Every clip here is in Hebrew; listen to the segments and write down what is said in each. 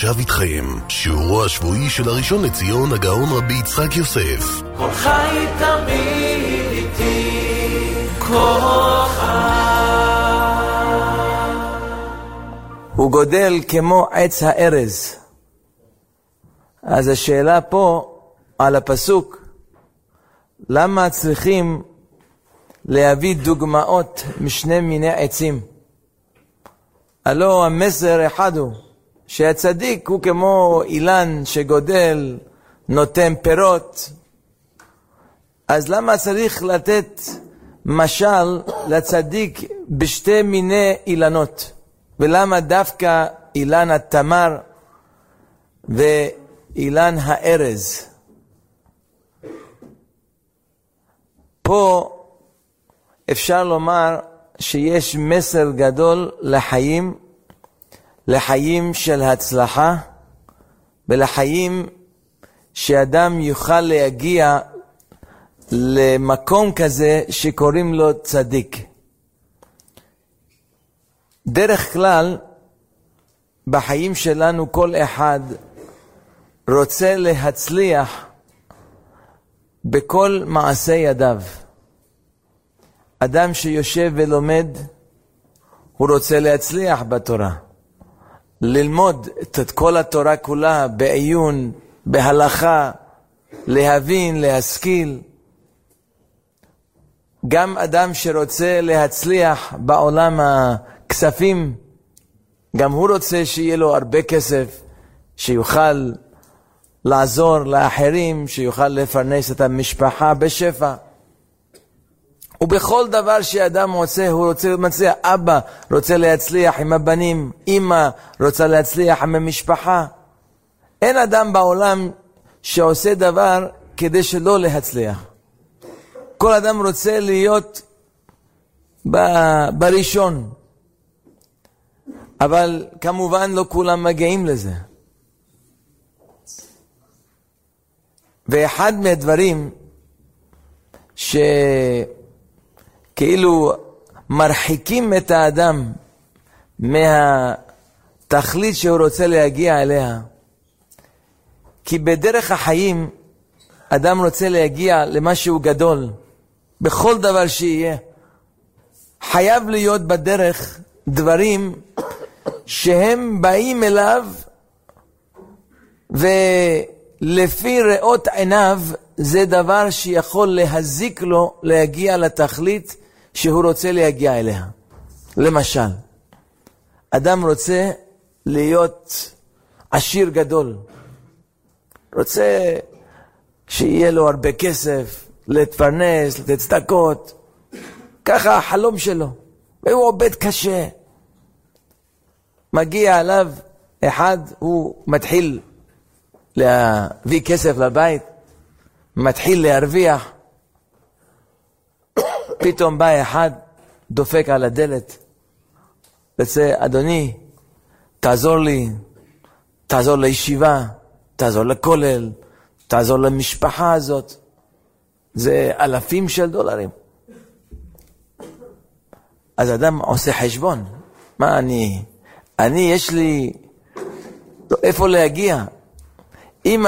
עכשיו איתכם שיעורו השבועי של הראשון לציון הגאון רבי יצחק יוסף. כל חי תמיד איתי כוחה. הוא גודל כמו עץ הארז. אז השאלה פה על הפסוק, למה צריכים להביא דוגמאות משני מיני עצים? הלא המסר אחד הוא שהצדיק הוא כמו אילן שגודל, נותן פירות. אז למה צריך לתת משל לצדיק בשתי מיני אילנות? ולמה דווקא אילן התמר ואילן הארז? פה אפשר לומר שיש מסר גדול לחיים של הצלחה, ולחיים שאדם יוכל להגיע למקום כזה שקוראים לו צדיק. דרך כלל בחיים שלנו כל אחד רוצה להצליח בכל מעשה ידיו. אדם שיושב ולומד, הוא רוצה להצליח בתורה. ללמוד את כל התורה כולה בעיון, בהלכה, להבין, להשכיל. גם אדם שרוצה להצליח בעולם הכספים, גם הוא רוצה שיהיה לו הרבה כסף, שיוכל לעזור לאחרים, שיוכל לפרנס את המשפחה בשפע. ובכל דבר שאדם רוצה, הוא רוצה להצליח. אבא רוצה להצליח עם הבנים, אמא רוצה להצליח עם המשפחה. אין אדם בעולם שעושה דבר כדי שלא להצליח. כל אדם רוצה להיות בראשון. אבל כמובן לא כולם מגיעים לזה. ואחד מהדברים שכאילו מרחיקים את האדם מהתכלית שהוא רוצה להגיע אליה, כי בדרך החיים אדם רוצה להגיע למשהו גדול. בכל דבר שיהיה חייב להיות בדרך דברים שהם באים אליו ולפי ראות עיניו זה דבר שיכול להזיק לו להגיע לתכלית שהוא רוצה להגיע אליה. למשל, אדם רוצה להיות עשיר גדול, רוצה שיהיה לו הרבה כסף, להתפרנס, לתת צדקות, ככה החלום שלו, והוא עובד קשה. מגיע עליו אחד, הוא מתחיל להביא כסף לבית, מתחיל להרוויח, פתאום בא אחד, דופק על הדלת, וצא, אדוני, תעזור לי, תעזור לישיבה, תעזור לכולל, תעזור למשפחה הזאת. זה אלפים של דולרים. אז אדם עושה חשבון. מה אני יש לי איפה להגיע. אם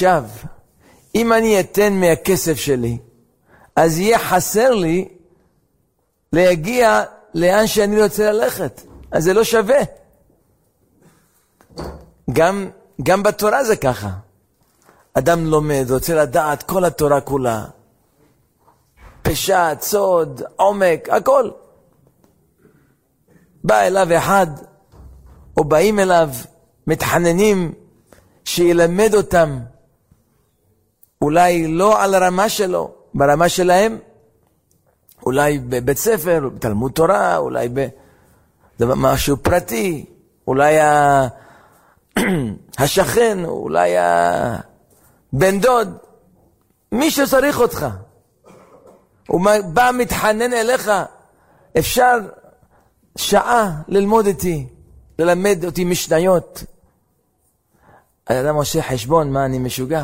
אני אתן מהכסף שלי, אז יהיה חסר לי להגיע לאן שאני רוצה ללכת. אז זה לא שווה. גם בתורה זה ככה. אדם לומד, רוצה לדעת כל התורה כולה. פשט, סוד, עומק, הכל. בא אליו אחד, או באים אליו, מתחננים שילמד אותם. אולי לא על הרמה שלו, ברמה שלהם. אולי בבית ספר, בתלמוד תורה, אולי במשהו פרטי. אולי השכן, אולי בן דוד. מי שצריך אותך. הוא בא מתחנן אליך, אפשר שעה ללמוד איתי, ללמד אותי משניות. האדם עושה חשבון, מה אני משוגע?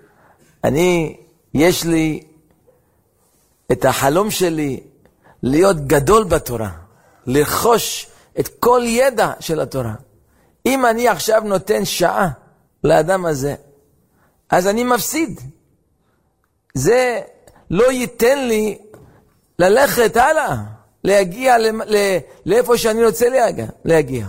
יש לי את החלום שלי להיות גדול בתורה, לרכוש את כל ידע של התורה. אם אני עכשיו נותן שעה לאדם הזה, אז אני מפסיד. זה לא ייתן לי ללכת הלאה, להגיע לאיפה שאני רוצה להגיע.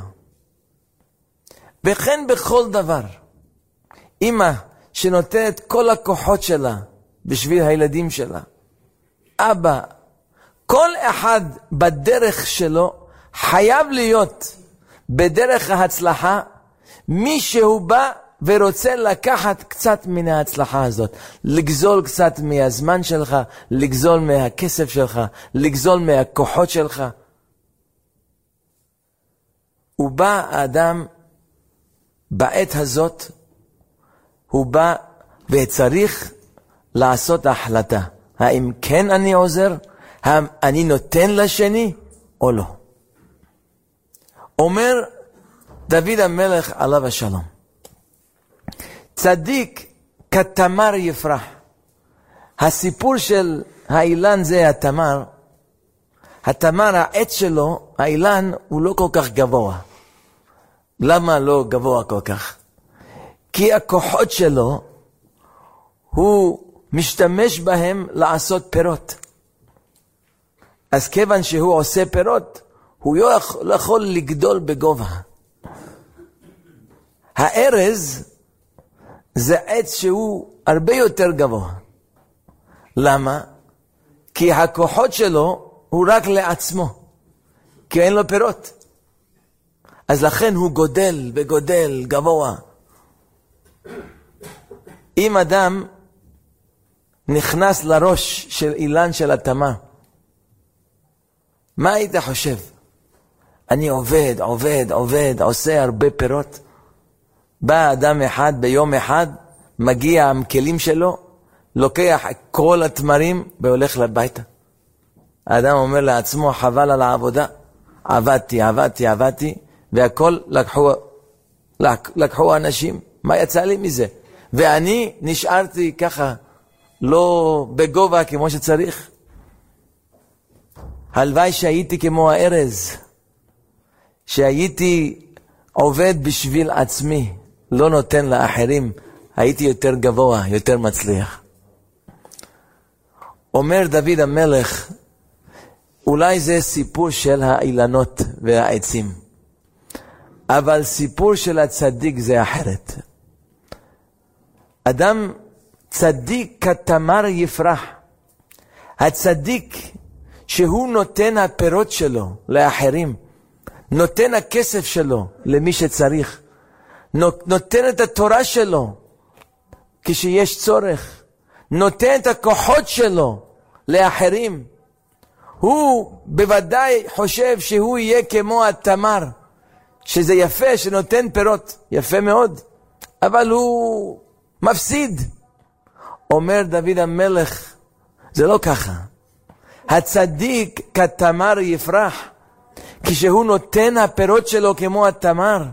וכן בכל דבר. אמא שנותנת כל הכוחות שלה בשביל הילדים שלה. אבא, כל אחד בדרך שלו חייב להיות בדרך ההצלחה. מי שהוא בא ורוצה לקחת קצת מן ההצלחה הזאת, לגזול קצת מהזמן שלך, לגזול מהכסף שלך, לגזול מהכוחות שלך. הוא בא האדם בעת הזאת, הוא בא וצריך לעשות החלטה. האם כן אני עוזר? האם אני נותן לשני או לא? אומר דוד המלך עליו השלום, צדיק כתמר יפרח. הסיפור של האילן זה התמר. התמר, העץ שלו, האילן הוא לא כל כך גבוה. למה לא גבוה כל כך? כי הכוחות שלו, הוא משתמש בהם לעשות פירות. אז כיוון שהוא עושה פירות, הוא לא יכול לגדול בגובה. הארז זה עץ שהוא הרבה יותר גבוה. למה? כי הכוחות שלו הוא רק לעצמו, כי אין לו פירות. אז לכן הוא גודל וגודל גבוה. אם אדם נכנס לראש של אילן של התמר, מה היית חושב? אני עובד, עושה הרבה פירות. בא אדם אחד ביום אחד, מגיע עם כלים שלו, לוקח כל התמרים והולך לביתה. האדם אומר לעצמו, חבל על העבודה, עבדתי, והכל לקחו אנשים. מה יצא לי מזה? ואני נשארתי ככה, לא בגובה כמו שצריך. הלוואי שהייתי כמו הארז, שהייתי עובד בשביל עצמי, לא נותן לאחרים, הייתי יותר גבוה, יותר מצליח. אומר דוד המלך, אולי זה סיפור של האילנות והעצים, אבל סיפור של הצדיק זה אחרת. אדם צדיק כתמר יפרח. הצדיק שהוא נותן הפירות שלו לאחרים, נותן הכסף שלו למי שצריך, נותן את התורה שלו כשיש צורך, נותן את הכוחות שלו לאחרים. הוא בוודאי חושב שהוא יהיה כמו התמר, שזה יפה, שנותן פירות, יפה מאוד, אבל הוא מפסיד. אומר דוד המלך, זה לא ככה. הצדיק כתמר יפרח. כשהוא נותן הפירות שלו כמו התמר,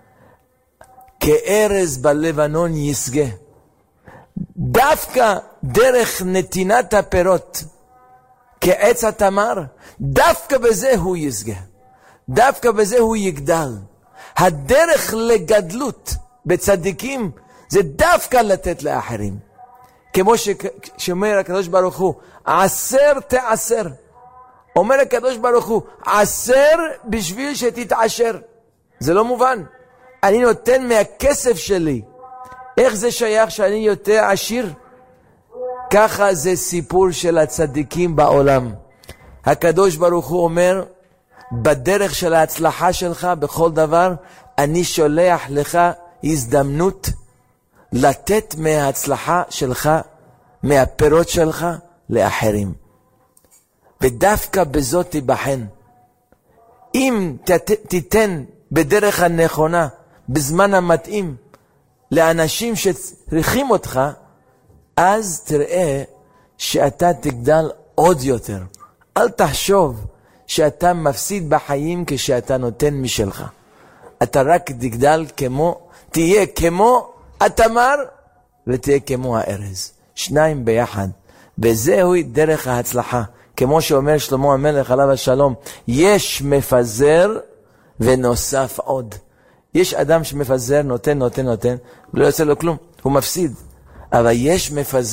כארז בלבנון יסגה. דווקא דרך נתינת הפירות, כעץ התמר, דווקא בזה הוא יסגה. דווקא בזה הוא יגדל. הדרך לגדלות בצדיקים זה דווקא לתת לאחרים. כמו שאומר הקדוש ברוך הוא, עשר תעשר. אומר הקדוש ברוך הוא, עשר בשביל שתתעשר. זה לא מובן. אני נותן מהכסף שלי. איך זה שייך שאני יותר עשיר? ככה זה סיפור של הצדיקים בעולם. הקדוש ברוך הוא אומר, בדרך של ההצלחה שלך בכל דבר, אני שולח לך הזדמנות לתת מההצלחה שלך, מהפירות שלך לאחרים. ודווקא בזאת תיבחן. אם תיתן בדרך הנכונה, בזמן המתאים, לאנשים שצריכים אותך, אז תראה שאתה תגדל עוד יותר. אל תחשוב שאתה מפסיד בחיים כשאתה נותן משלך. אתה רק תגדל תהיה כמו התמר ותהיה כמו הארז. שניים ביחד. וזהו דרך ההצלחה. כמו שאומר שלמה המלך עליו השלום, יש מפזר ונוסף עוד. יש אדם שמפזר, נותן, ולא יוצא לו כלום, הוא מפסיד. אבל יש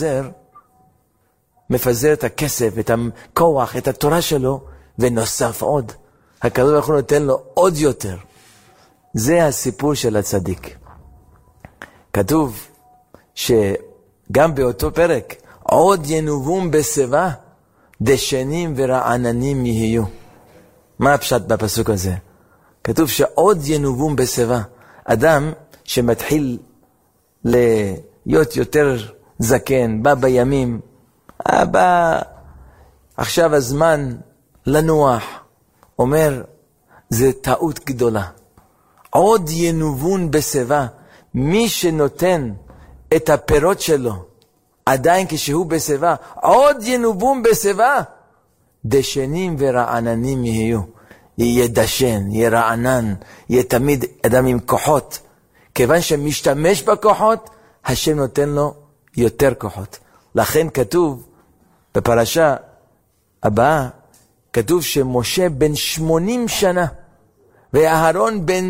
מפזר את הכסף, את הכוח, את התורה שלו, ונוסף עוד. הקדוש ברוך הוא נותן לו עוד יותר. זה הסיפור של הצדיק. כתוב שגם באותו פרק, עוד ינובום בשיבה, דשנים ורעננים יהיו. מה הפשט בפסוק הזה? כתוב שעוד ינובום בשיבה. אדם שמתחיל להיות יותר זקן, בא בימים, בא עכשיו הזמן לנוח, אומר, זה טעות גדולה. עוד ינובון בשיבה, מי שנותן את הפירות שלו, עדיין כשהוא בשיבה, עוד ינובון בשיבה, דשנים ורעננים יהיו. יהיה דשן, יהיה רענן, יהיה תמיד אדם עם כוחות. כיוון שמשתמש בכוחות, השם נותן לו יותר כוחות. לכן כתוב בפרשה הבאה, כתוב שמשה בן 80 שנה, ואהרון בן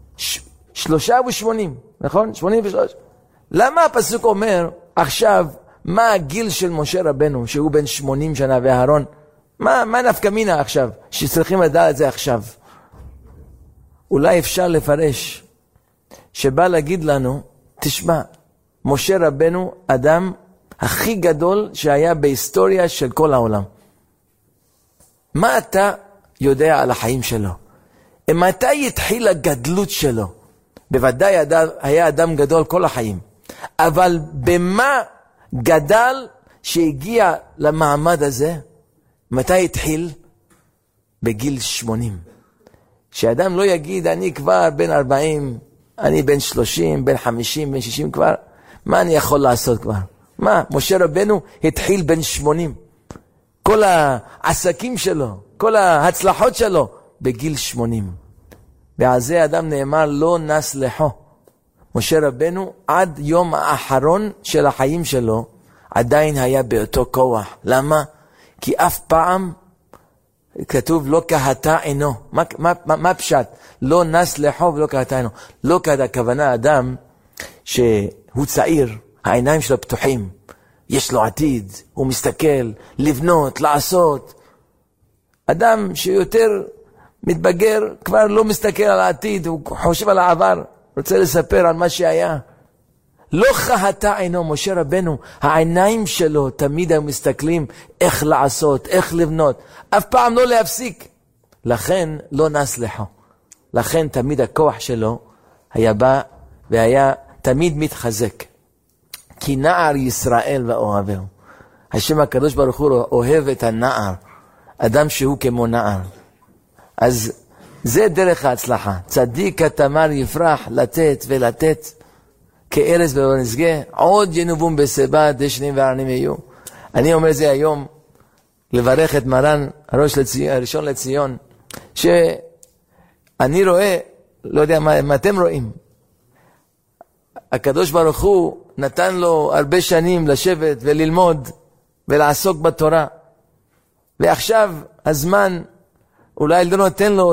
83, נכון? 83. למה הפסוק אומר עכשיו, מה הגיל של משה רבנו, שהוא בן 80 שנה, ואהרון? מה נפקא מינה עכשיו, שצריכים לדעת את זה עכשיו? אולי אפשר לפרש, שבא להגיד לנו, תשמע, משה רבנו אדם הכי גדול שהיה בהיסטוריה של כל העולם. מה אתה יודע על החיים שלו? מתי התחיל הגדלות שלו? בוודאי היה אדם גדול כל החיים. אבל במה גדל שהגיע למעמד הזה? מתי התחיל? בגיל 80. שאדם לא יגיד, אני כבר בן 40, אני בן 30, בן 50, בן 60 כבר, מה אני יכול לעשות כבר? מה? משה רבנו התחיל בן 80. כל העסקים שלו, כל ההצלחות שלו, בגיל 80. ועל זה אדם נאמר, לא נס לחו. משה רבנו עד יום האחרון של החיים שלו, עדיין היה באותו כוח. למה? כי אף פעם כתוב לא קהתה עינו. מה פשט? לא נס לחו ולא קהתה עינו. לא קהתה, הכוונה אדם שהוא צעיר, העיניים שלו פתוחים, יש לו עתיד, הוא מסתכל, לבנות, לעשות. אדם שיותר מתבגר, כבר לא מסתכל על העתיד, הוא חושב על העבר, רוצה לספר על מה שהיה. לא חהתה עינו. משה רבנו, העיניים שלו תמיד הם מסתכלים איך לעשות, איך לבנות, אף פעם לא להפסיק. לכן לא נס לחו. לכן תמיד הכוח שלו היה בא והיה תמיד מתחזק. כי נער ישראל ואוהבהו. השם הקדוש ברוך הוא אוהב את הנער, אדם שהוא כמו נער. אז זה דרך ההצלחה. צדיק התמר יפרח, לתת ולתת, כארז ולא נשגה, עוד ינובום בשיבה, דשנים ורעננים יהיו. אני אומר זה היום, לברך את מרן הראשון לציון, שאני רואה, לא יודע מה אתם רואים, הקדוש ברוך הוא נתן לו הרבה שנים לשבת וללמוד ולעסוק בתורה, ועכשיו הזמן אולי לא נותן לו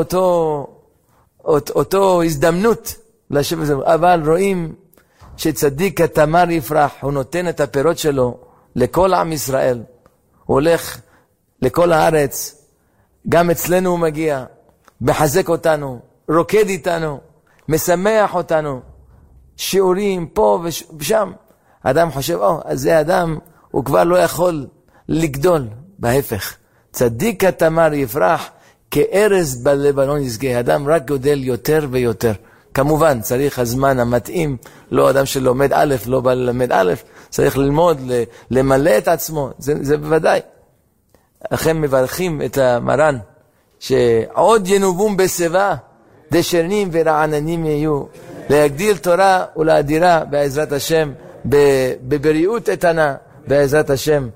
אותו הזדמנות לשבת, אבל רואים שצדיק התמר יפרח, הוא נותן את הפירות שלו לכל עם ישראל, הוא הולך לכל הארץ, גם אצלנו הוא מגיע, מחזק אותנו, רוקד איתנו, משמח אותנו, שיעורים פה ושם. אדם חושב, אז זה אדם, הוא כבר לא יכול לגדול. בהפך, צדיק התמר יפרח, כארז בלבנון ישגה. אדם רק גודל יותר ויותר. כמובן, צריך הזמן המתאים, לא אדם שלומד א', לא בא ללמד א', צריך ללמוד, למלא את עצמו, זה בוודאי. לכם מברכים את המרן, שעוד ינובום בשיבה, דשנים ורעננים יהיו, להגדיל תורה ולאדירה בעזרת השם, בבריאות איתנה בעזרת השם.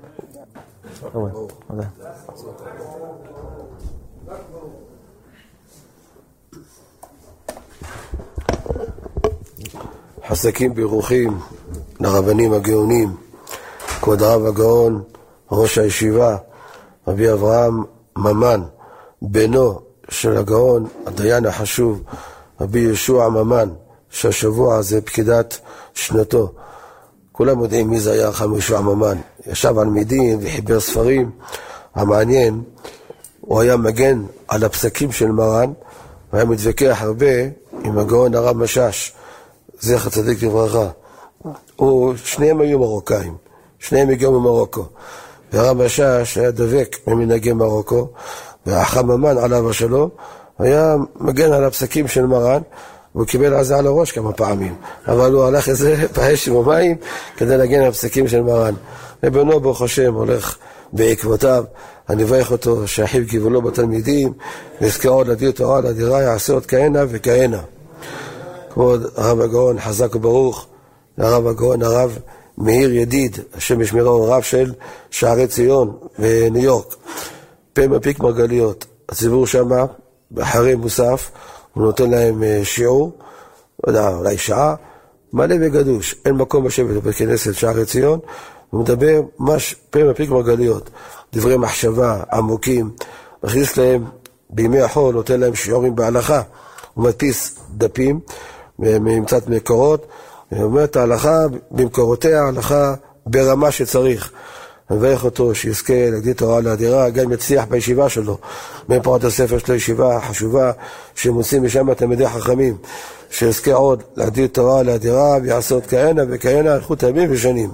חזקים ברוכים לרבנים הגאונים, כבוד הרב הגאון, ראש הישיבה, רבי אברהם ממן, בנו של הגאון, הדיין החשוב, רבי יהושע ממן, שהשבוע זה פקידת שנתו. כולם יודעים מי זה היה רבי יהושע ממן. ישב על מידין וחיבר ספרים. המעניין, הוא היה מגן על הפסקים של מרן, והיה מתווכח הרבה עם הגאון הרב משאש, זכר צדיק לברכה. שניהם היו מרוקאים, שניהם הגיעו ממרוקו. והרב משאש היה דבק ממנהגי מרוקו, והחכם ממן עליו השלום היה מגן על הפסקים של מרן, והוא קיבל על זה על הראש כמה פעמים, אבל הוא הלך איזה באש ובמים כדי להגן על הפסקים של מרן. ובנו ברוך השם הולך בעקבותיו. אני מברך אותו שאחיו גיבולו בתלמידים, ויזכה עוד להדיר תורה להדירה, יעשה עוד כהנה וכהנה. כבוד הרב הגאון חזק וברוך, הרב הגאון הרב מאיר ידיד, השם ישמרו, רב של שערי ציון בניו יורק, פה מפיק מרגליות. הציבור שם אחרי מוסף, הוא נותן להם שיעור, לא יודע, אולי שעה, מלא וגדוש, אין מקום לשבת בכנסת שערי ציון, הוא מדבר ממש פה מפיק מרגליות, דברי מחשבה עמוקים, מכניס להם בימי החול, נותן להם שיעורים בהלכה, הוא מדפיס דפים מקצת מקורות, ואומר את ההלכה במקורותיה, ההלכה ברמה שצריך. אני מברך אותו שיזכה להגדיל תורה להדירה, גם יצליח בישיבה שלו, מפרוט הספר שלו ישיבה חשובה, שמוצאים משם תלמידי חכמים, שיזכה עוד להגדיל תורה להדירה, ויעשה עוד כהנה וכהנה איכות ימים ושנים.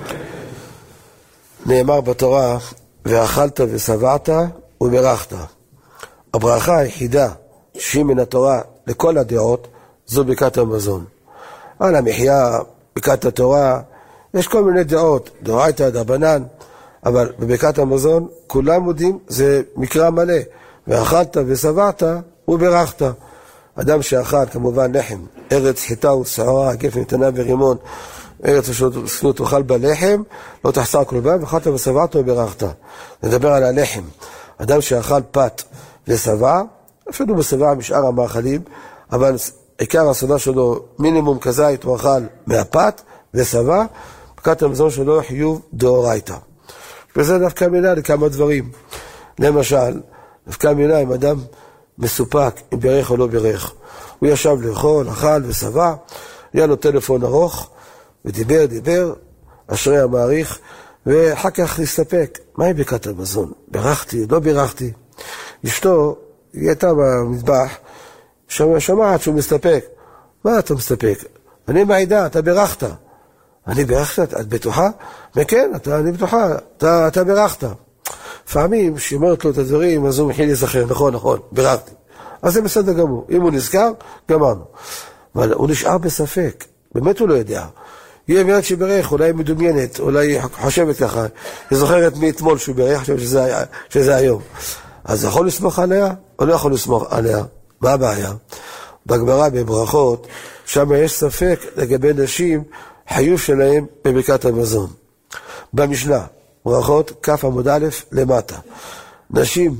נאמר בתורה, ואכלת ושבעת וברכת. הברכה היחידה שהיא מן התורה לכל הדעות, זו ברכת המזון. על המחיה, ברכת התורה, יש כל מיני דעות, דאורייתא דרבנן, אבל בברכת המזון כולם יודעים, זה מקרא מלא. ואכלת ושבעת וברכת. אדם שאכל כמובן לחם, ארץ חיטה ושעורה, גפן קטנה ורימון, ארץ אשר תאכל בלחם, לא תחסר כלבה, ואכלת ושבעת וברכת. נדבר על הלחם. אדם שאכל פת ושבע, אפילו בשבע משאר המאכלים, אבל עיקר הסעודה שלו מינימום כזית הוא אכל מהפת ושבע, ברכת המזון שלו חיוב דאורייתא. וזה דווקא מינה לכמה דברים. למשל, דווקא מינה אם אדם מסופק, אם בירך או לא בירך. הוא ישב לאכול, אכל ושבע, היה לו טלפון ארוך, ודיבר, אשרי המעריך, ואחר כך להסתפק. מהי ברכת המזון? בירכתי, לא בירכתי. אשתו, היא הייתה במטבח, שומעת שהוא מסתפק. מה אתה מסתפק? אני מעידה, אתה בירכת. אני בירכת? את בטוחה? וכן, אני בטוחה, אתה בירכת. פעמים שאומרת לו את הדברים, אז הוא מתחיל להיזכר, נכון, בירכתי. אז זה בסדר גמור. אם הוא נזכר, גמרנו. אבל הוא נשאר בספק. באמת הוא לא יודע. היא אומרת שברך, אולי היא מדומיינת, אולי היא חושבת ככה, היא זוכרת מאתמול שהוא ברך, חושבת שזה היום. אז יכול לסמוך עליה, או לא יכול לסמוך עליה? מה הבעיה? בגמרא בברכות, שם יש ספק לגבי נשים, חיוב שלהם בברכת המזון. במשנה, ברכות כף עמוד א' למטה. נשים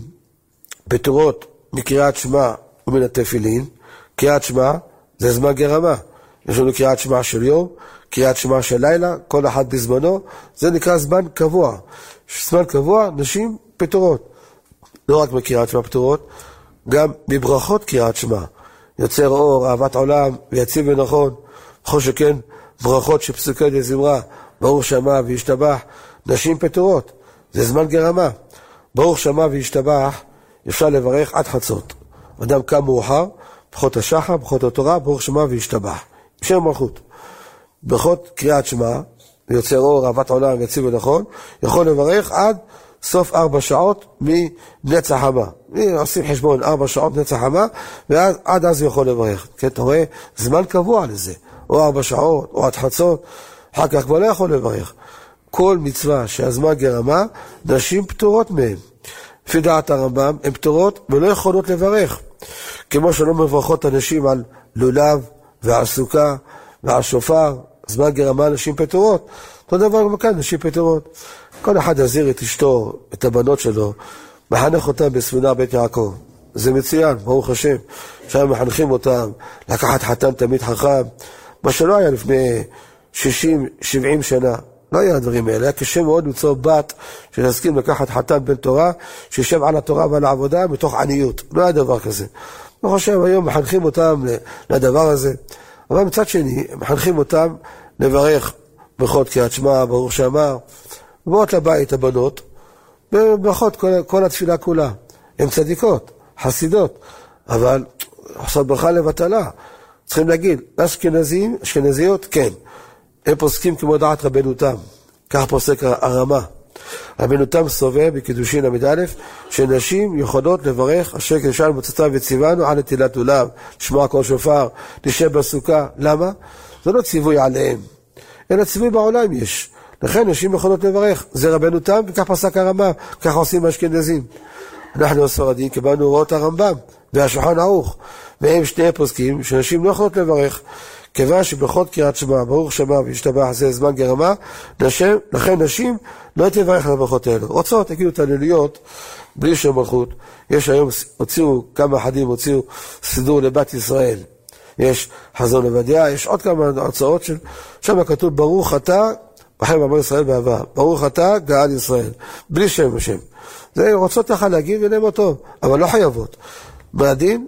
פטורות מקריאת שמע ומן התפילין. קריאת שמע זה זמן גרמה. יש לנו קריאת שמע של יום, קריאת שמע של לילה, כל אחד בזמנו, זה נקרא זמן קבוע. זמן קבוע, נשים פטורות. לא רק מקריאת שמע פטורות, גם מברכות קריאת שמע. יוצר אור, אהבת עולם, ויציב ונכון. בכל שכן, ברכות שפסוקי דזמרה, ברוך שמה וישתבח, נשים פטורות. זה זמן גרמה. ברוך שמה וישתבח, אפשר לברך עד חצות. אדם קם מאוחר, ברכות השחר, ברכות התורה, ברוך שמה וישתבח. שם מלכות. ברכות קריאת שמע, ויוצר אור, אהבת עולם, ויציב ונכון, יכול לברך עד סוף 4 שעות מנצח חמה. עושים חשבון 4 שעות נצח חמה, ועד אז יכול לברך. כן, אתה רואה, זמן קבוע לזה. או 4 שעות, או עד חצות, אחר כך כבר לא יכול לברך. כל מצווה שהזמן גרמה, נשים פטורות מהם. לפי דעת הרמב"ם, הן פטורות ולא יכולות לברך. כמו שלא מברכות אנשים על לולב ועל סוכה ועל שופר, זמן גרמה נשים פטורות. אותו דבר גם כאן, נשים פטורות. כל אחד יזהיר את אשתו, את הבנות שלו, מחנך אותם בסמינר בית יעקב. זה מצוין, ברוך השם. שם מחנכים אותם, לקחת חתן תמיד חכם, מה שלא היה לפני 60-70 שנה. לא היה הדברים האלה, היה קשה מאוד למצוא בת שנסכים לקחת חתן בן תורה, שישב על התורה ועל העבודה מתוך עניות. לא היה דבר כזה. אני חושב, היום מחנכים אותם לדבר הזה, אבל מצד שני, מחנכים אותם לברך ברכות קריאת שמע, ברוך שאמר, ובאות לבית הבנות, וברכות כל התפילה כולה. הן צדיקות, חסידות, אבל עושות ברכה לבטלה. צריכים להגיד, אשכנזים, אשכנזיות, כן. הם פוסקים כמו דעת רבנו תם. כך פוסק הרמה. רבנו תם סובר בקידושין עמוד א', שנשים יכולות לברך אשר קדשנו מצאתה וציוונו על נטילת עולם, לשמוע קול שופר, לשב בסוכה. למה? זה לא ציווי עליהם, אלא ציווי בעולם יש. לכן נשים יכולות לברך. זה רבנו תם, וכך פסק הרמה, כך עושים האשכנזים. אנחנו הספרדים קיבלנו הוראות הרמב"ם והשולחן ערוך, והם שני פוסקים שנשים לא יכולות לברך, כיוון שבכל קריאת שמע, ברוך שמע וישתבח זה זמן גרמה, לכן נשים לא תברך על הברכות האלו. רוצות, תגידו תליליות, בלי שם מלכות. יש היום, כמה אחדים הוציאו סידור לבת ישראל. יש חזון עובדיה, יש עוד כמה הרצאות שם כתוב ברוך אתה, בחר מאמר ישראל באהבה, ברוך אתה גאל ישראל, בלי שם ושם. זה רוצות לך להגיד ולהם אותו, אבל לא חייבות. בעדין,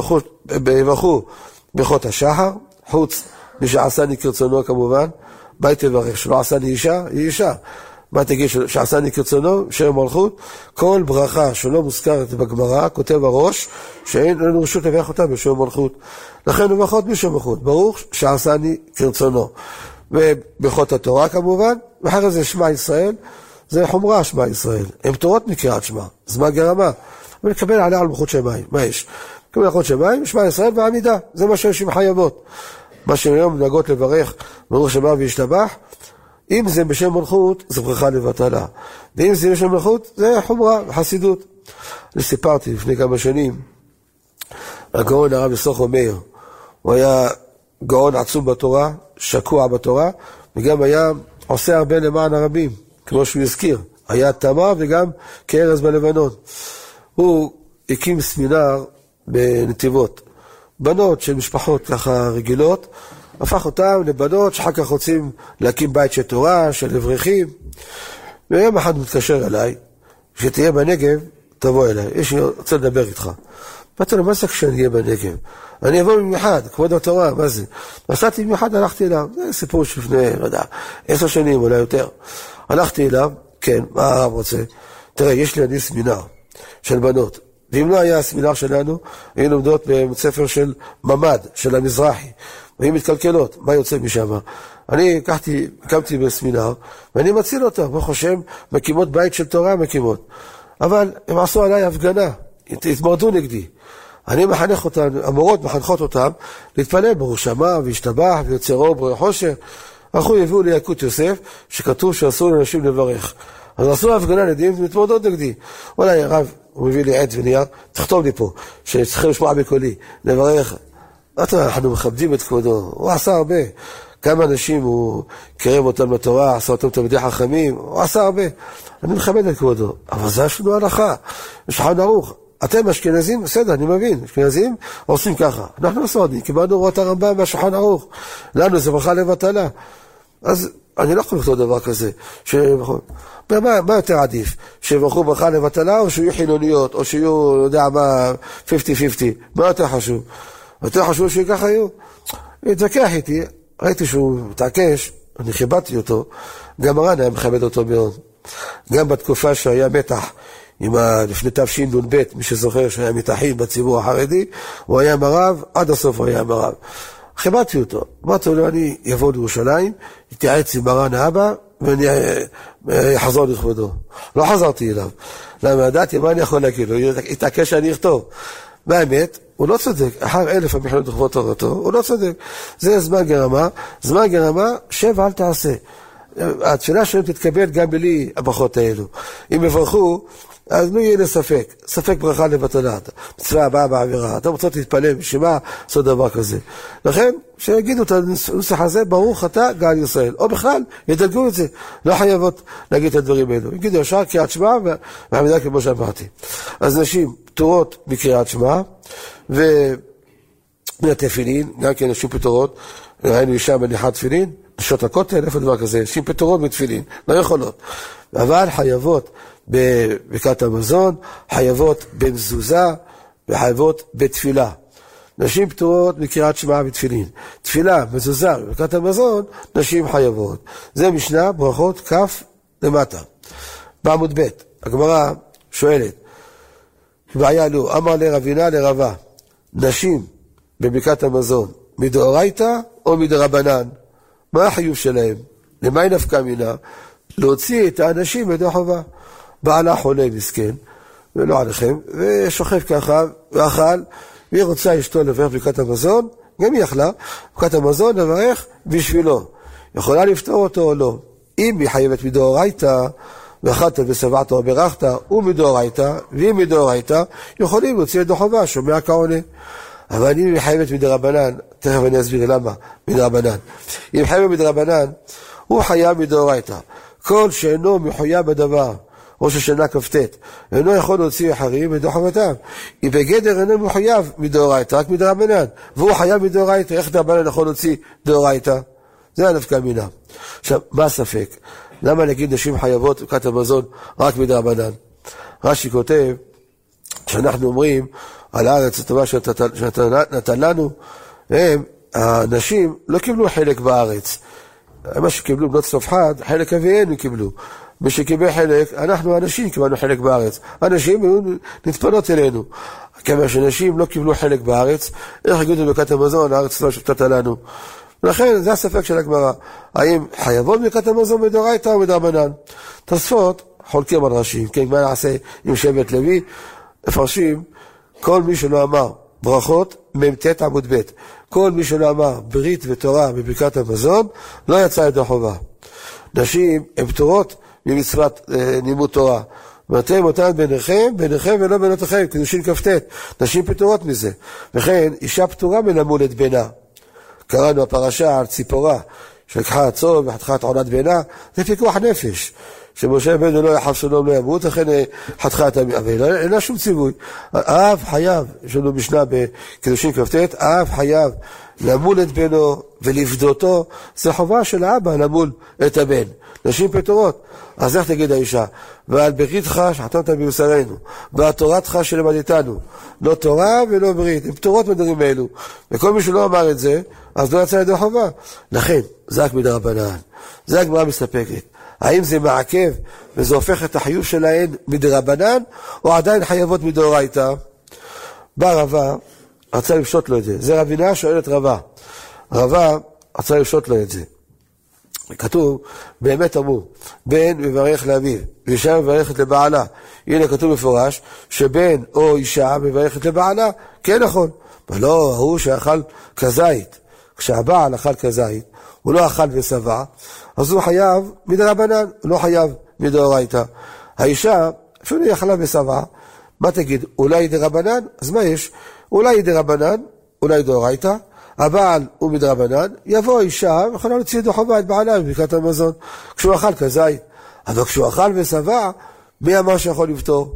ברכו ברכות השחר, חוץ מי שעשני כרצונו כמובן, מה תברך? שלא עשני אישה, היא אישה. מה תגיד שעשני כרצונו, שם מלכות, כל ברכה שלא מוזכרת בגמרא, כותב הראש, שאין לנו רשות לברך אותה בשם מלכות. לכן הוא ברכות בשם מלכות, ברוך שעשני כרצונו. וברכות התורה כמובן, ואחרי זה שמע ישראל, זה חומרה שמע ישראל. הם תורות מקריאת שמע, זמן גרמה. ונקבל עליה על מלכות שמיים. מה יש? נקבל מלכות שמיים, שמע ישראל ועמידה. זה מה שנשים חייבות. מה שהיום נהגות לברך, ברוך שמע וישתבח, אם זה בשם מלכות, זה ברכה לבטלה. ואם זה בשם מלכות, זה חומרה, חסידות. אני סיפרתי לפני כמה שנים, הגאון הרב יששכר מאיר, הוא היה גאון עצום בתורה, שקוע בתורה, וגם היה עושה הרבה למען הרבים, כמו שהוא הזכיר. היה תמה וגם כארז בלבנון. הוא הקים סמינר בנתיבות. בנות של משפחות ככה רגילות, הפך אותם לבנות שאחר כך רוצים להקים בית של תורה, של אברכים. ויום אחד הוא מתקשר אליי, כשתהיה בנגב, תבוא אליי, יש לי רוצה לדבר איתך. אמרתי לו, מה זה כשאני אהיה בנגב? אני אבוא במיוחד, כבוד התורה, מה זה? נסעתי במיוחד, הלכתי אליו, זה סיפור שלפני, לא יודע, 10 שנים, אולי יותר. הלכתי אליו, כן, מה הרב רוצה? תראה, יש לי אני סמינר של בנות, ואם לא היה הסמינר שלנו, היינו עומדות בבית-ספר של ממד, של המזרחי, והיא מתקלקלות, מה יוצא משם? אני הקמתי בסמינר, ואני מציל אותה, ברוך השם, מקימות בית של תורה, מקימות. אבל הם עשו עליי הפגנה, התמרדו נגדי. אני מחנך אותם, המורות מחנכות אותם, להתפלל ברוך שמע וישתבח ויוצר אור ברוך חושך. הלכו הביאו לי יקות יוסף, שכתוב שאסור לאנשים לברך. אז עשו הפגנה נגדי, מתמרדות נגדי. אולי הרב, הוא מביא לי עט ונייר, תכתוב לי פה, שצריכים לשמוע בקולי, לברך. אנחנו מכבדים את כבודו, הוא עשה הרבה. כמה אנשים הוא קרב אותם לתורה, עשה אותם תלמידי חכמים, הוא עשה הרבה. אני מכבד את כבודו, אבל זה יש לנו הלכה, שולחן ערוך. אתם אשכנזים, בסדר, אני מבין, אשכנזים עושים ככה. אנחנו ספרדים, קיבלנו הוראות הרמב"ם מהשולחן ערוך. לנו זה ברכה לבטלה. אז אני לא יכול לכתוב דבר כזה. מה יותר עדיף? שברכו ברכה לבטלה, או שיהיו חילוניות, או שיהיו, לא יודע מה, 50-50. מה יותר חשוב? יותר חשוב שככה יהיו. התווכח איתי, ראיתי שהוא מתעקש, אני חיבדתי אותו, גם הר"ן היה מכבד אותו מאוד. גם בתקופה שהיה מתח, לפני תשנ"ב, מי שזוכר שהיה מתחים בציבור החרדי, הוא היה מרב, עד הסוף הוא היה מרב. חיבדתי אותו, אמרתי לו, אני אבוא לירושלים, התייעץ עם הר"ן האבא, ואני אחזור לכבודו. לא חזרתי אליו. למה ידעתי, מה אני יכול להגיד לו? התעקש שאני אכתוב. באמת, הוא לא צודק, אחר 1000 המכללות לכבוד תורתו, הוא לא צודק. זה זמן גרמה, זמן גרמה, שב אל תעשה. התפילה שלהם תתקבל גם בלי הברכות האלו. אם יברכו, אז לא יהיה לספק, ספק ברכה לבטלה, מצווה הבאה בעבירה, אתה רוצה להתפלל, בשביל לעשות דבר כזה. לכן, שיגידו את הנוסח הזה, ברוך אתה גאל ישראל, או בכלל, ידלגו את זה, לא חייבות להגיד את הדברים האלו. יגידו ישר קריאת שמע, והעמידה כמו שאמרתי. אז נשים פטורות בקריאת שמע, ומהתפילין, גם כן נשים פטורות, ראינו אישה מניחת תפילין, נשות הכותל, איפה דבר כזה, נשים פטורות בתפילין, לא יכולות. אבל חייבות בברכת המזון, חייבות במזוזה, וחייבות בתפילה. נשים פטורות מקריאת שמע ותפילין. תפילה, מזוזה, בברכת המזון, נשים חייבות. זה משנה, ברכות, כף למטה. בעמוד ב', הגמרא שואלת, בעיה לו, אמר לרבינה לרבה, נשים בברכת המזון, מדאורייתא או מדרבנן? מה החיוב שלהם? למה היא נפקא מינה? להוציא את האנשים ידי חובה. בעלה חולה מסכן, ולא עליכם, ושוכב ככה, ואכל, והיא רוצה אשתו לברך ברכת המזון, גם היא אכלה, ברכת המזון לברך בשבילו. יכולה לפתור אותו או לא. אם היא חייבת מדאורייתא, ואכלת ושבעת או ברכת, הוא מדאורייתא, והיא מדאורייתא, יכולים להוציא ידי חובה, שומע כעונה. אבל אם היא חייבת מדרבנן, תכף אני אסביר למה, מדרבנן. אם חייבת מדרבנן, הוא חייב מדאורייתא. כל שאינו מחויב בדבר, ראש השנה כ"ט, אינו יכול להוציא אחרים ידי חובתם. אם בגדר אינו מחויב מדאורייתא, רק מדרבנן, והוא חייב מדאורייתא, איך דרבנן יכול להוציא דאורייתא? זה הנפקא מינה. עכשיו, מה הספק? למה נגיד נשים חייבות ברכת המזון רק מדרבנן? רש"י כותב, שאנחנו אומרים על הארץ הטובה שנתן לנו, הנשים לא קיבלו חלק בארץ. מה שקיבלו בנות צלפחד, חלק אביהן קיבלו. מי שקיבל חלק, אנחנו אנשים קיבלנו חלק בארץ. אנשים נתפנות אלינו. כמה שנשים לא קיבלו חלק בארץ, איך יגידו ברכת המזון, הארץ לא שפטת לנו. ולכן זה הספק של הגמרא. האם חייבות ברכת המזון מדאורייתא או מדרבנן? תוספות חולקים על ראשים. כן, מה נעשה עם שבט לוי? מפרשים, כל מי שלא אמר ברכות, מ"ט עמוד ב', כל מי שלא אמר ברית ותורה בברכת המזון, לא יצא ידי חובה. נשים הן פטורות ממצוות לימוד תורה. ואתם אותן ביניכם ולא בנותיכם, קידושין כ"ט. נשים פטורות מזה. וכן, אישה פטורה מלמול את בנה. קראנו הפרשה על ציפורה, שלקחה הצום וחתכה את עונת בנה, זה פיקוח נפש. שמשה בנו לא יחב שלום לא ימות, לכן חתכה את אבל אין לה שום ציווי. האב חייב, יש לנו משנה בקידושין כ"ט, האב חייב למול את בנו ולפדותו, זה חובה של האבא למול את הבן. נשים פטורות. אז איך תגיד האישה? ועל בריתך שחתמת ביוסרנו, ועל תורתך שלמדתנו, לא תורה ולא ברית, הם פטורות מדברים אלו. וכל מי שלא אמר את זה, אז לא יצא ידי חובה. לכן, זה רק מדרבנן. זה הגמרא מסתפקת. האם זה מעכב וזה הופך את החיוב שלהן מדרבנן, או עדיין חייבות מדאורייתא? בא רבה, רצה לפשוט לו את זה. זה רבינה שואלת רבה. רבה רצה לפשוט לו את זה. כתוב, באמת אמרו, בן מברך לאביו, ואישה מברכת לבעלה. הנה כתוב מפורש, שבן או אישה מברכת לבעלה, כן נכון. אבל לא, הוא שאכל כזית. כשהבעל אכל כזית, הוא לא אכל ושבע, אז הוא חייב מדרבנן, הוא לא חייב מדאורייתא. האישה, אפילו היא אכלה ושבע, מה תגיד? אולי דרבנן? אז מה יש? אולי דרבנן, אולי דאורייתא. הבעל הוא מדרבנן, יבוא אישה, יכולה להוציא ידי חובה את בעלה בברכת המזון, כשהוא אכל כזית. אבל כשהוא אכל ושבע, מי אמר שיכול לפתור?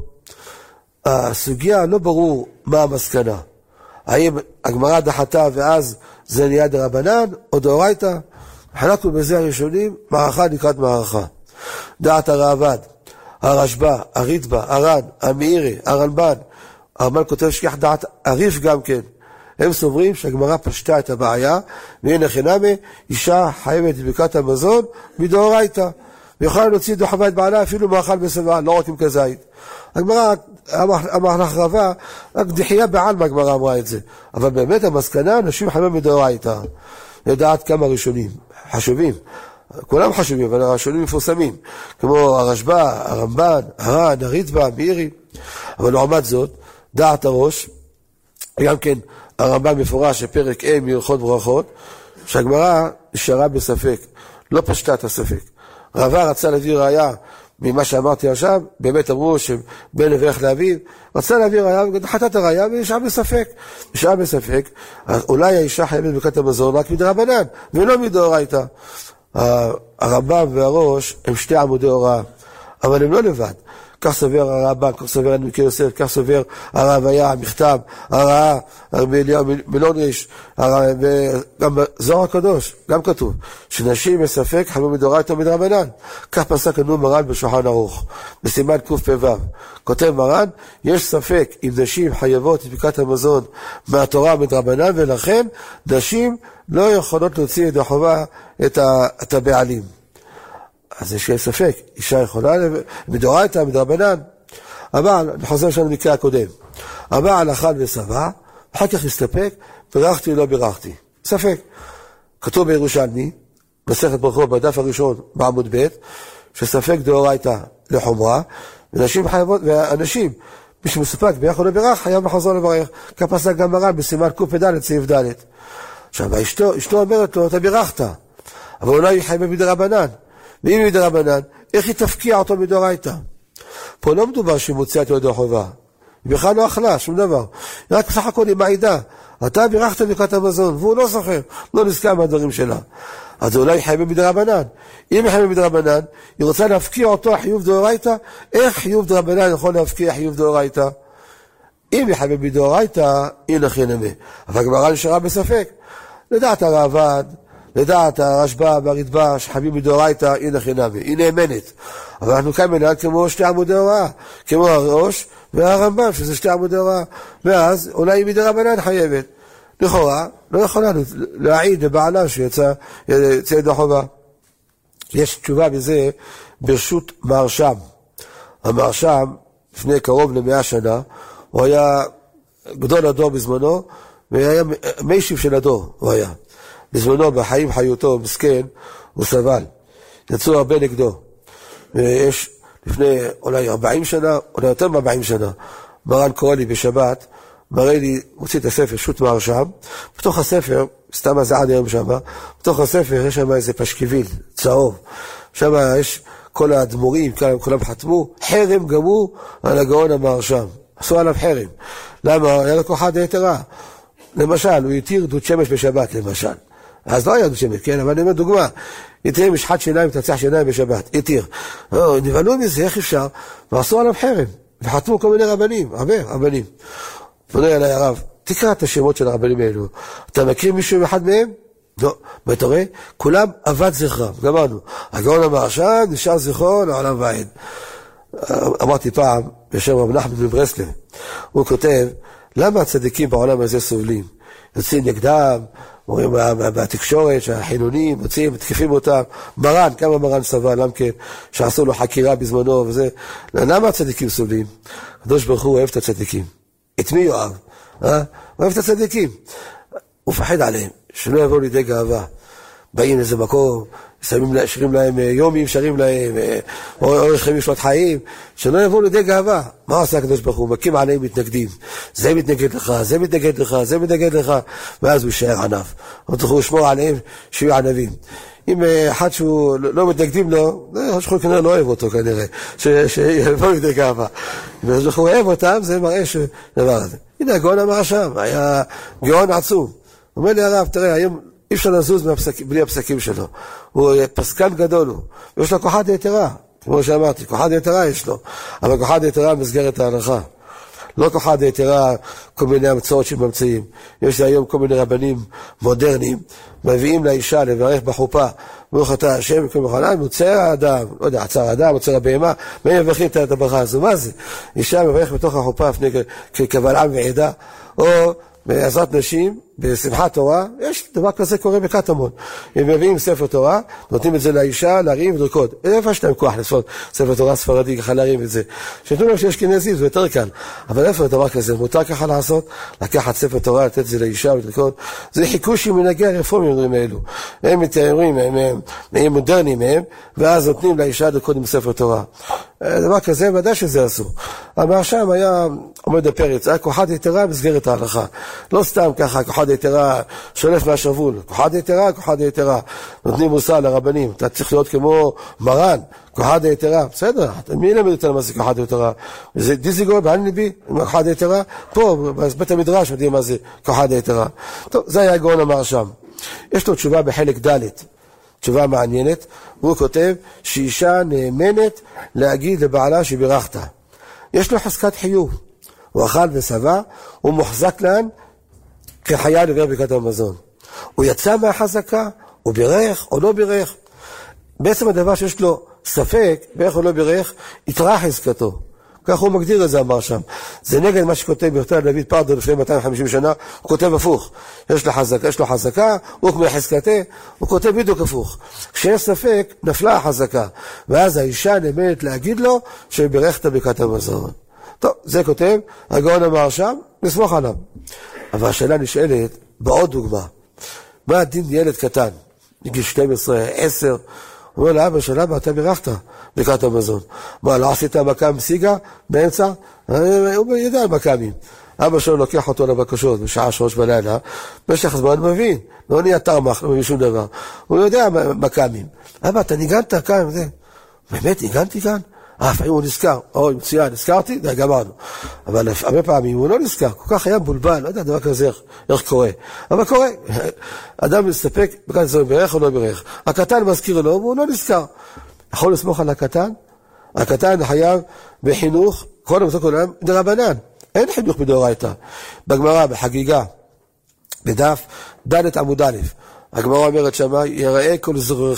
הסוגיה לא ברור מה המסקנה. האם הגמרא דחתה ואז זה נהיה דרבנן או דאורייתא? חלקנו בזה הראשונים, מערכה לקראת מערכה. דעת הראב"ד, הרשב"א, הריטב"א, הר"ן, המאירי, הרמב"ן, הרמב"ן כותב שכח דעת הריף גם כן. הם סוברים שהגמרא פשטה את הבעיה, והנה חינמי, אישה חייבת בברכת המזון מדאורייתא, ויכולה להוציא ידי חובה את בעלה אפילו מאכל ושבע, לא רק עם כזית. הגמרא אמר לך רבה, רק דחייה בעלמא הגמרא אמרה את זה. אבל באמת המסקנה, נשים חייבות מדאורייתא. לדעת כמה ראשונים, חשובים, כולם חשובים, אבל הראשונים מפורסמים, כמו הרשב"א, הרמב"ן, הר"ן, הריטב"א, המאירי. אבל לעומת זאת, דעת הראש, גם כן הרמב"ם מפורש בפרק ה' מהלכות ברכות, שהגמרא נשארה בספק, לא פשטה את הספק. רבה רצה להביא ראיה ממה שאמרתי עכשיו, באמת אמרו שבן לברך לאביו, רצה להביא ראיה, ודחתה את הראיה ונשאר בספק. נשאר בספק, אולי האישה חייבת בברכת המזון רק מדרבנן, ולא מדאורייתא. הרמב"ם והראש הם שתי עמודי הוראה, אבל הם לא לבד. כך סובר הרמב"ם, כך סובר הנמקי יוסף, כך סובר הרב היה, המכתב, הרעה, מלונריש, וגם בזוהר הקדוש, גם כתוב, שנשים מספק חייבים מדאורייתא ומדרבנן. כך פסק לנו מרן בשולחן ערוך, בסימן קפ"ו. כותב מרן, יש ספק אם נשים חייבות את ברכת המזון מהתורה ומדרבנן, ולכן נשים לא יכולות להוציא ידי חובה את הבעלים. אז יש ספק, אישה יכולה מדאורייתא מדרבנן. אבל, אני חוזר שם למקרה הקודם, הבעל אכל ושבע, אחר כך הסתפק, בירכתי או לא בירכתי. ספק. כתוב בירושלמי, מסכת ברכות בדף הראשון בעמוד ב', שספק דאורייתא לחומרה, ונשים חייבות, והאנשים, מי שמספק בירך או לא בירך, חייב לחזור לברך. כך פסק גם מרן בסימן קפ"ד סעיף ד'. עכשיו, אשתו אומרת לו, אתה בירכת, אבל אולי היא חייבת מדרבנן. ואם היא מדרבנן, איך היא תפקיע אותו מדאורייתא? פה לא מדובר שהיא מוציאה אותו ידי חובה. היא בכלל לא אכלה, שום דבר. רק בסך הכל היא מעידה. אתה בירכת ברכת המזון, והוא לא זוכר, לא נזכר מהדברים שלה. אז אולי היא חייבת מדרבנן. אם היא חייבת מדרבנן, היא רוצה להפקיע אותו חיוב דאורייתא. איך חיוב דרבנן יכול להפקיע חיוב דאורייתא? אם היא חייבת מדאורייתא, הנה חינמי. אבל הגמרא נשארה בספק. לדעת הרעב"ד, לדעת הרשב"א והרדב"א שחייבים מדאורייתא, הנה חינמי, היא נאמנת. אבל אנחנו כאן מנהל כמו שתי עמודי הוראה, כמו הראש והרמב"ם, שזה שתי עמודי הוראה. ואז אולי היא מדרבנן חייבת. לכאורה, לא יכולה להעיד לבעלה שיצא ידי חובה. יש תשובה בזה ברשות מהרש"ם. המהרש"ם, לפני קרוב ל100 שנה, הוא היה גדול הדור בזמנו, והיה מיישיב של הדור, הוא היה. בזמנו, בחיים חיותו, מסכן, הוא סבל. יצאו הרבה נגדו. ויש לפני אולי 40 שנה, אולי יותר מ-40 שנה, מרן קורא לי בשבת, מראה לי, מוציא את הספר, שו"ת מהרש"ם, בתוך הספר, סתם אז עד היום שם, בתוך הספר יש שם איזה פשקיביל, צהוב, שם יש כל האדמו"רים, כולם חתמו, חרם גמור על הגאון המהרש"ם, עשו עליו חרם. למה? היה לו כוחא דהיתרא. למשל, הוא התיר דוד שמש בשבת, למשל. אז לא היה דוד שמש, כן, אבל אני אומר דוגמה, התיר משחת שיניים, תצח שיניים בשבת, התיר. נבנו מזה, איך אפשר? ועשו עליו חרם, וחתמו כל מיני רבנים, הרבה רבנים. פונה אליי הרב, תקרא את השמות של הרבנים האלו. אתה מכיר מישהו אחד מהם? לא. ואתה רואה? כולם עבד זכרם, גמרנו. הגאון המהרש"ם נשאר זכרו לעולם ועד. אמרתי פעם, בשם רב נחמן מברסלב, הוא כותב, למה הצדיקים בעולם הזה סובלים? יוצאים נגדם, אומרים בתקשורת שהחילונים יוצאים, מתקפים אותם. מרן, כמה מרן סבל, למה כן, שעשו לו חקירה בזמנו וזה. למה הצדיקים סובלים? הקדוש ברוך הוא אוהב את הצדיקים. את מי יואב? הוא אוהב את הצדיקים. הוא מפחד עליהם, שלא יבואו לידי גאווה. באים לאיזה מקום, שרים להם יומים, שרים להם אורך חיים ושנות חיים, שלא יבואו לידי גאווה. מה עושה הקדוש ברוך הוא? מקים עליהם מתנגדים. זה מתנגד לך, זה מתנגד לך, זה מתנגד לך, ואז הוא יישאר ענף. הוא לשמור עליהם שיהיו ענבים. אם אחד שהוא לא מתנגדים לו, הוא כנראה לא אוהב אותו כנראה, שיבואו לידי גאווה. אם הוא אוהב אותם, זה מראה שדבר הזה. הנה, הגאון המהרש"ם, היה גאון עצום. אומר לי הרב, תראה, היום אי אפשר לזוז בלי הפסקים שלו. הוא פסקן גדול הוא. ויש לו כוחא דהיתרא. כמו שאמרתי, כוחא דהיתרא יש לו. אבל כוחא דהיתרא במסגרת ההלכה. לא כוחא דהיתרא כל מיני המצאות שממציאים. יש היום כל מיני רבנים מודרניים, מביאים לאישה לברך בחופה. ברוך אתה השם, כל מכונה, מוצר האדם, לא יודע, עצר האדם, מוצר הבהמה, והם מברכים את הברכה הזו. מה זה? אישה מברך בתוך החופה לפני כקבל עם ועדה, או בעזרת נשים, בשמחת תורה, יש דבר כזה קורה בקטמון. הם מביאים ספר תורה, נותנים את זה לאישה, להרים ולרקוד. איפה יש להם כוח לעשות ספר תורה ספרדי, ככה להרים את זה. שתנו להם שיש כנסים, זה יותר קל. אבל איפה דבר כזה? מותר ככה לעשות? לקחת ספר תורה, לתת את זה לאישה ולרקוד. זה חיקוש עם מנהגי הרפורמים האלו. הם מתארים, הם מודרניים הם, ואז נותנים לאישה לרקוד עם ספר תורה. דבר כזה, ודאי שזה אסור. אבל שם היה עומד הפרץ, היה כוחא דהיתרא במסגרת ההלכה. לא סתם ככה, כוחא דהיתרא שולף מהשרוול. כוחא דהיתרא, כוחא דהיתרא. נותנים מוסר לרבנים. אתה צריך להיות כמו מרן, כוחא דהיתרא. בסדר, מי למד יותר מה זה כוחא דהיתרא? זה דיזיגור בעין ליבי, כוחא דהיתרא. פה, בבית המדרש, יודעים מה זה כוחא דהיתרא. טוב, זה היה הגאון המהרש"ם. יש לו תשובה בחלק ד', תשובה מעניינת, הוא כותב שאישה נאמנת להגיד לבעלה שבירכת. יש לו חזקת חיוב, הוא אכל ושבע, הוא מוחזק להן כחיה לעבר ברכת המזון. הוא יצא מהחזקה, הוא בירך או לא בירך. בעצם הדבר שיש לו ספק, בירך או לא בירך, יתרע חזקתו. כך הוא מגדיר את זה, אמר שם. זה נגד מה שכותב בכתב דוד פרדו לפני 250 שנה, הוא כותב הפוך. יש לו חזקה, הוא כמו חזקתה, הוא כותב בדיוק הפוך. כשיש ספק, נפלה החזקה. ואז האישה נאמנת להגיד לו שבירכת ברכת המזון. טוב, זה כותב, הגאון אמר שם, נסמוך עליו. אבל השאלה נשאלת, בעוד דוגמה, מה הדין ילד קטן, בגיל 12, 10, הוא אומר לאבא של אבא, אתה בירכת ברכת המזון. מה, לא עשית מקם סיגה באמצע? הוא יודע על מקמים. אבא שלו לוקח אותו לבקשות בשעה 3 בלילה, במשך זמן מבין, לא נהיה תרמח, לא מבין שום דבר. הוא יודע מקמים. אבא, אתה ניגנת כאן, זה. באמת, ניגנתי כאן? לפעמים הוא נזכר, אוי, מצוין, נזכרתי, די, גמרנו. אבל הרבה פעמים הוא לא נזכר, כל כך היה מבולבל, לא יודע דבר כזה, איך קורה. אבל קורה, אדם מסתפק, בכלל זה ברך או לא ברך. הקטן מזכיר לו, והוא לא נזכר. יכול לסמוך על הקטן? הקטן חייב בחינוך, כל המסוק עולם, דרבנן. אין חינוך מדאורייתא. בגמרא, בחגיגה, בדף, ד' עמוד א', הגמרא אומרת שמה, יראה כל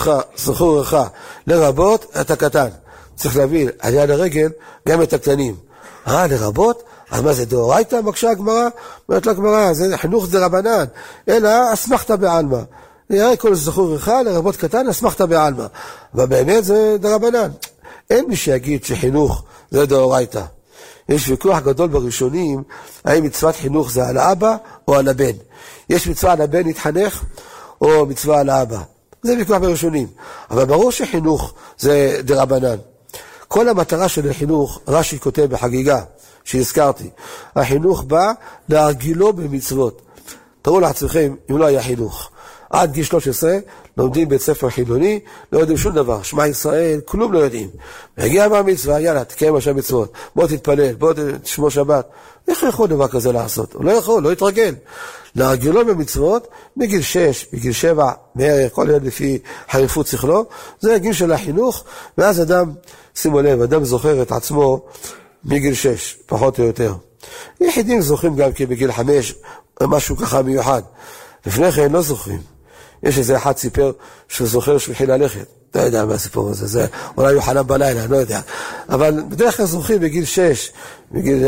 זכורך לרבות את הקטן. צריך להבין, על יד הרגל, גם את הקטנים. לרבות? אז מה זה דאורייתא? מקשה הגמרא? אומרת לגמרא, זה חינוך דרבנן. אלא, אסמכת בעלמא. יראה כל זכורך לרבות קטן, אסמכת בעלמא. ובאמת זה דרבנן. אין מי שיגיד שחינוך זה דאורייתא. יש ויכוח גדול בראשונים, האם מצוות חינוך זה על האבא או על הבן. יש מצווה על הבן להתחנך, או מצווה על האבא. זה ויכוח בראשונים. אבל ברור שחינוך זה דרבנן. כל המטרה של החינוך, רש"י כותב בחגיגה, שהזכרתי, החינוך בא להרגילו במצוות. תראו לעצמכם, אם לא היה חינוך. עד גיל 13, לומדים בית ספר חילוני, לא יודעים שום דבר. שמע ישראל, כלום לא יודעים. והגיע מהמצווה, יאללה, תקיים עכשיו מצוות. בוא תתפלל, בוא תשמור שבת. איך יכול דבר כזה לעשות? הוא לא יכול, לא יתרגל. להרגילו במצוות, בגיל 6, בגיל 7, בערך, כל ילד לפי חריפות שכלו, זה הגיל של החינוך, ואז אדם, שימו לב, אדם זוכר את עצמו מגיל 6, פחות או יותר. יחידים זוכרים גם כי בגיל 5, משהו ככה מיוחד. לפני כן לא זוכרים. יש איזה אחד סיפר שהוא זוכר שהוא התחיל ללכת. לא יודע מה הסיפור הזה, זה אולי הוא חלם בלילה, לא יודע. אבל בדרך כלל זוכרים בגיל 6, בגיל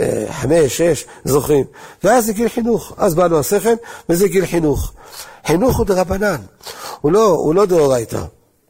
5, 6, זוכרים. ואז זה גיל חינוך. אז בא לו השכל, וזה גיל חינוך. חינוך הוא דרבנן. הוא לא דאורייתא.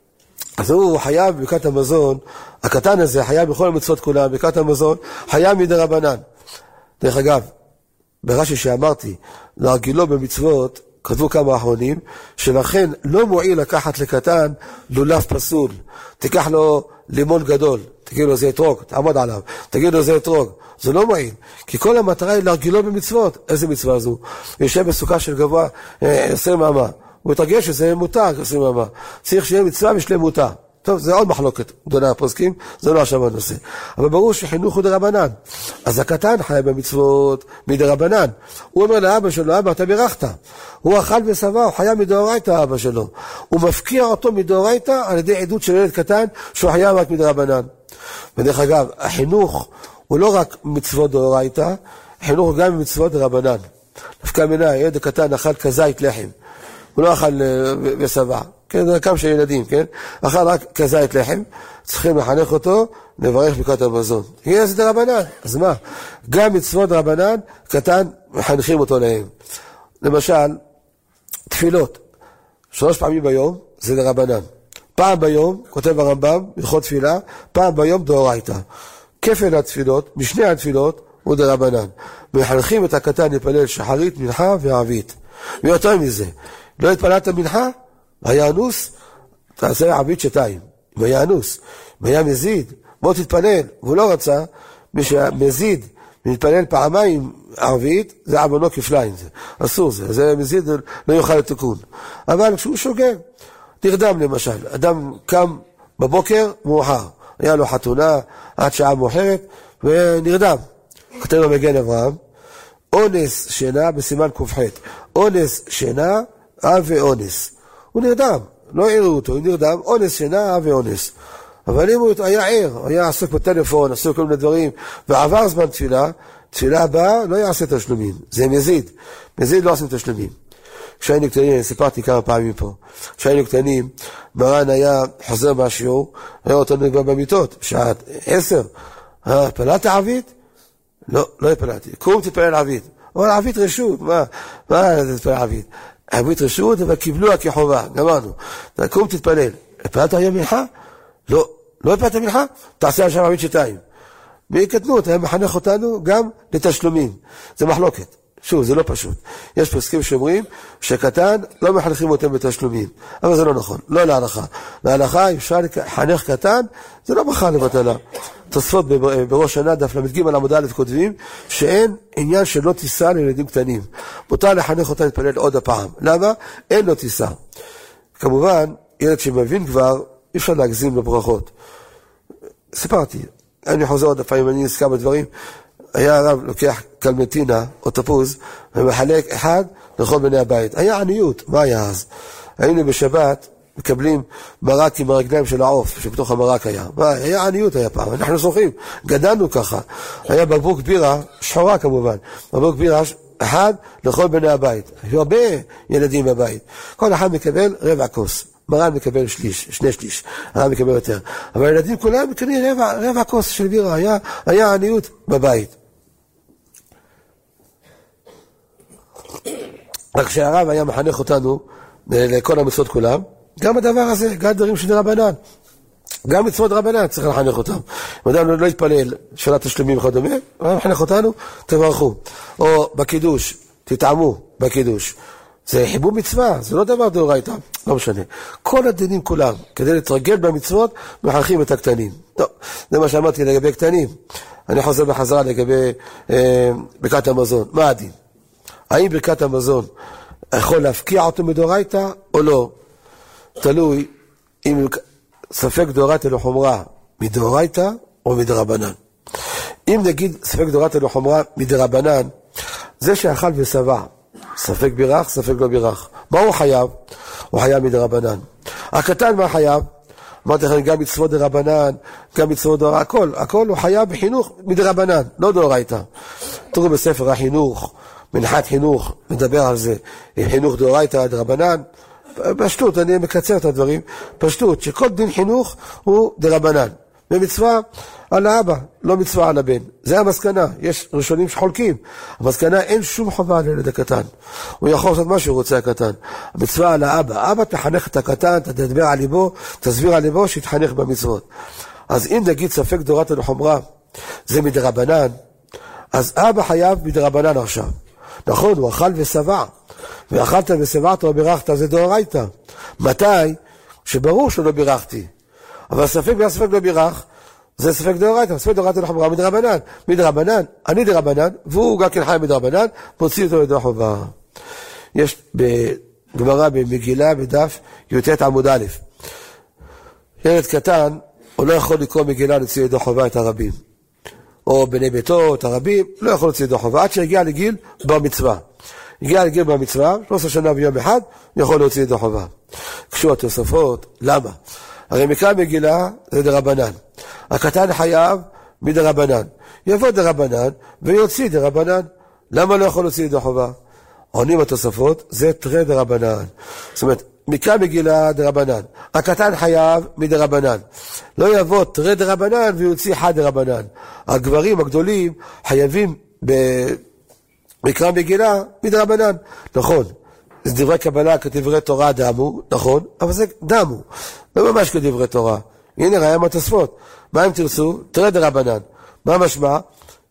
אז הוא חייב בברכת המזון, הקטן הזה חייב בכל המצוות כולם, בברכת המזון, חייב מדרבנן. דרך אגב, ברש"י שאמרתי, להרגילו במצוות, כתבו כמה אחרונים, שלכן לא מועיל לקחת לקטן לולב פסול. תיקח לו לימון גדול, תגיד לו זה אתרוג, תעמוד עליו, תגיד לו זה אתרוג. זה לא מועיל, כי כל המטרה היא להרגילו במצוות. איזה מצווה זו? יושב בסוכה של גבוה 20 אמה. הוא יתרגש שזה מותר 20 אמה. צריך שיהיה מצווה משלמותה. טוב, זה עוד מחלוקת, גדולה הפוסקים, זה לא עכשיו הנושא. אבל ברור שחינוך הוא דרבנן. אז הקטן חי במצוות מדרבנן. הוא אומר לאבא שלו, אבא, אתה בירכת. הוא אכל ושבע, הוא חיה מדאורייתא אבא שלו. הוא מפקיע אותו מדאורייתא על ידי עדות של ילד קטן, שהוא חיה רק מדרבנן. ודרך אגב, החינוך הוא לא רק מצוות דאורייתא, החינוך הוא גם מצוות דרבנן. דווקא מנה, ילד הקטן אכל כזית לחם. הוא לא אכל ושבע. כן, זה כמה של ילדים, כן? אכל רק כזית לחם, צריכים לחנך אותו, לברך ברכת המזון. הנה זה דרבנן, אז מה? גם מצוות דרבנן, קטן, מחנכים אותו להם. למשל, תפילות, 3 פעמים ביום, זה דרבנן. פעם ביום, כותב הרמב"ם, הלכות תפילה, פעם ביום דאורייתא. כפל התפילות, משני התפילות, הוא דרבנן. מחנכים את הקטן לפלל שחרית, מנחה וערבית. ויותר מזה, לא התפללת מנחה? היה אנוס, תעשה ערבית 2. אם היה אנוס, אם היה מזיד, בוא תתפלל, והוא לא רצה, מי שמזיד, מתפלל פעמיים ערבית, זה עוונו כפליים, זה אסור זה מזיד לא יוכל לתיקון. אבל כשהוא שוגר, תרדם למשל, אדם קם בבוקר מאוחר, היה לו חתונה עד שעה מאוחרת, ונרדם. כתב במגן אברהם, אונס שינה בסימן ק"ח, אונס שינה, אב ואונס. הוא נרדם, לא העירו אותו, הוא נרדם, אונס שינה ואונס. אבל אם הוא היה ער, היה עסוק בטלפון, עסוק כל מיני דברים, ועבר זמן תפילה, תפילה הבאה לא יעשה תשלומים, זה מזיד. מזיד לא עושים תשלומים. כשהיינו קטנים, סיפרתי כמה פעמים פה, כשהיינו קטנים, מרן היה חוזר מהשיעור, היה אותנו כבר במיטות, שעה 10, פללת ערבית? לא הפללתי, קום תתפלל ערבית. אבל ערבית רשות, מה זה תתפלל ערבית? ערבית רשות, אבל קיבלוה כחובה, גמרנו. קום תתפלל. הפללת היום מלכה? לא הפללת מלכה? תעשה על שם ערבית 2. בקטנות, היה מחנך אותנו גם לתשלומים. זה מחלוקת. שוב, זה לא פשוט. יש פוסקים שאומרים שקטן לא מחנכים אותם בתשלומים. אבל זה לא נכון, לא להלכה. להלכה, אפשר לחנך קטן, זה לא מחר לבטלה. תוספות בראש שנה, דף למדגים על עמוד א' כותבים, שאין עניין שלא תיסע לילדים קטנים. מותר לחנך אותם להתפלל עוד הפעם. למה? אין לו תיסע. כמובן, ילד שמבין כבר, אי אפשר להגזים לברכות. סיפרתי, אני חוזר עוד הפעם, אני נזכר בדברים, היה הרב לוקח קלמנטינה או תפוז ומחלק אחד לכל בני הבית. היה עניות, מה היה אז? היינו בשבת מקבלים מרק עם הרגליים של העוף, שבתוך המרק היה עניות היה פעם, אנחנו זוכרים, גדלנו ככה. היה בקבוק בירה, שחורה כמובן, בקבוק בירה אחד לכל בני הבית. היו הרבה ילדים בבית. כל אחד מקבל רבע כוס. מרן מקבל שליש, 2/3, הרב מקבל יותר. אבל הילדים כולם מקבלים רבע כוס של בירה, היה עניות בבית. רק שהרב היה מחנך אותנו לכל המצוות כולם, גם הדבר הזה, גם דברים של רבנן, גם מצוות רבנן צריך לחנך אותם. אם אדם לא יתפלל שאלת תשלומים וכדומה, הרב מחנך אותנו, תברכו. או בקידוש, תטעמו בקידוש. זה חיבור מצווה, זה לא דבר דאורייתא, לא משנה. כל הדינים כולם, כדי להתרגל במצוות, מחנכים את הקטנים. טוב, זה מה שאמרתי לגבי קטנים. אני חוזר בחזרה לגבי ברכת המזון. מה הדין? האם ברכת המזון יכול להפקיע אותו מדאורייתא או לא? תלוי אם ספק דאורייתא לחומרה מדאורייתא או מדרבנן. אם נגיד ספק דאורייתא לחומרה מדרבנן, זה שאכל ושבע. ספק בירך, ספק לא בירך. מה הוא חייב? הוא חייב מדרבנן. הקטן מה חייב? אמרתי לכם, גם מצוות דרבנן, גם מצוות דאורייתא, הכל הוא חייב בחינוך מדרבנן, לא דאורייתא. תראו בספר החינוך, מנחת חינוך, מדבר על זה, חינוך דאורייתא דרבנן. פשטות, אני מקצר את הדברים, פשטות, שכל דין חינוך הוא דרבנן. ומצווה על האבא, לא מצווה על הבן. זה המסקנה, יש ראשונים שחולקים. המסקנה אין שום חובה לילד הקטן. הוא יכול לעשות מה שהוא רוצה הקטן. המצווה על האבא, אבא תחנך את הקטן, תדבר על ליבו, תסביר על ליבו שיתחנך במצוות. אז אם נגיד ספק דאורייתא לחומרה, זה מדרבנן, אז אבא חייב מדרבנן עכשיו. נכון, הוא אכל ושבע, ואכלת ושבעת או בירכת, זה דאורייתא. מתי? שברור שלא בירכתי. אבל ספק והספק לא בירך, זה ספק דאורייתא, ספק דאורייתא לחומרה מדרבנן, אני דרבנן, והוא גם כן חי מדרבנן, מוציא אותו ידי חובה. יש בגמרא במגילה בדף י"ט עמוד א', ילד קטן, הוא לא יכול לקרוא מגילה להוציא ידי חובה את הרבים, או בני ביתו, את הרבים, לא יכול להוציא ידי חובה, עד שהגיע לגיל במצווה. הגיע לגיל במצווה, 13 שנה ביום אחד, יכול להוציא ידי חובה. קשו התוספות, למה? הרי מקרא מגילה זה דרבנן. הקטן חייב מדרבנן. יבוא דרבנן ויוציא דרבנן. למה לא יכול להוציא ידי חובה? עונים התוספות, זה תרי דרבנן. זאת אומרת, מקרא מגילה דרבנן. הקטן חייב מדרבנן. לא יבוא תרי דרבנן ויוציא חד דרבנן. הגברים הגדולים חייבים במקרא מגילה מדרבנן. נכון. זה דברי קבלה כדברי תורה דמו, נכון, אבל זה דמו, לא ממש כדברי תורה. הנה ראיה מהתוספות. מה אם תרצו? תראה דרבנן. מה משמע?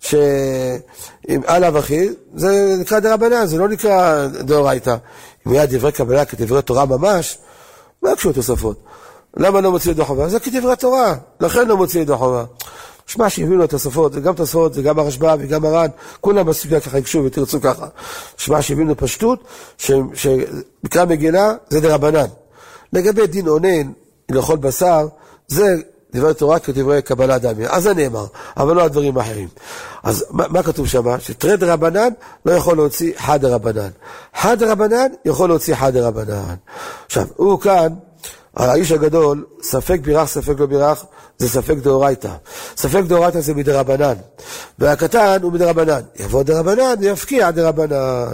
שאם עליו אחי, זה נקרא דרבנן, זה לא נקרא דאורייתא. אם היה דברי קבלה כדברי תורה ממש, מה קשור תוספות? למה לא מוציא ידי חובה? זה כדברי תורה, לכן לא מוציא ידי חובה. שמע שהביאו לו התוספות, וגם תוספות, וגם הרשב"א, וגם הר"ן, כולם בסוגיה ככה יקשו ותרצו ככה. שמע שהביאו לו פשטות, שמקרא מגילה זה דרבנן. לגבי דין אונן, לאכול בשר, זה דברי תורה כדברי קבלה דמי. אז זה נאמר, אבל לא הדברים האחרים. אז מה כתוב שם? שתרי דרבנן לא יכול להוציא חד דרבנן. חד דרבנן יכול להוציא חד דרבנן. עכשיו, הוא כאן האיש הגדול, ספק בירך, ספק לא בירך, זה ספק דאורייתא. ספק דאורייתא זה מדרבנן. והקטן הוא מדרבנן. יבוא דרבנן ויפקיע דרבנן.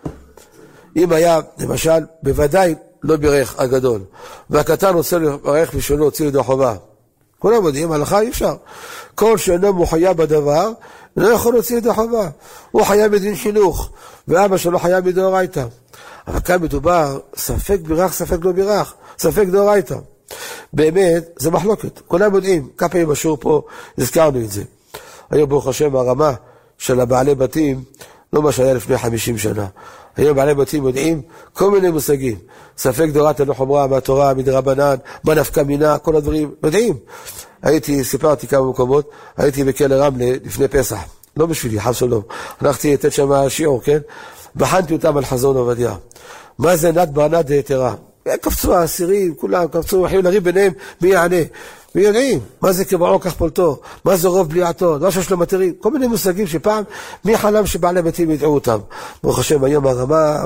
אם היה, למשל, בוודאי לא בירך הגדול, והקטן רוצה לברך בשביל להוציא ידי חובה. כולם יודעים, הלכה אי אפשר. כל שאינו מחויב בדבר, לא יכול להוציא ידי חובה. הוא חייב בדין חינוך, ואבא שלו חייב מדאורייתא. אבל כאן מדובר, ספק בירך, ספק לא בירך, ספק דאורייתא. באמת, זה מחלוקת. כולם יודעים, כמה פעמים בשיעור פה, הזכרנו את זה. היום ברוך השם, הרמה של הבעלי בתים, לא מה שהיה לפני 50 שנה. היום בעלי בתים יודעים כל מיני מושגים. ספק דאורייתא לא חומרה, מהתורה, מדרבנן, מה נפקא מינה, כל הדברים, יודעים. סיפרתי כמה מקומות, הייתי בכלא רמלה לפני פסח. לא בשבילי, חס ושלום. הלכתי לתת שם שיעור, כן? בחנתי אותם על חזון עובדיה. מה זה נת ברנת דהתרה? קפצו האסירים, כולם קפצו, הולכים לריב ביניהם, מי יענה? ויודעים, מה זה קבעו כך פולטו? מה זה רוב בליעתו? מה שיש לו מטרים? כל מיני מושגים שפעם, מי חלם שבעלי בתים ידעו אותם? ברוך השם, היום הרמה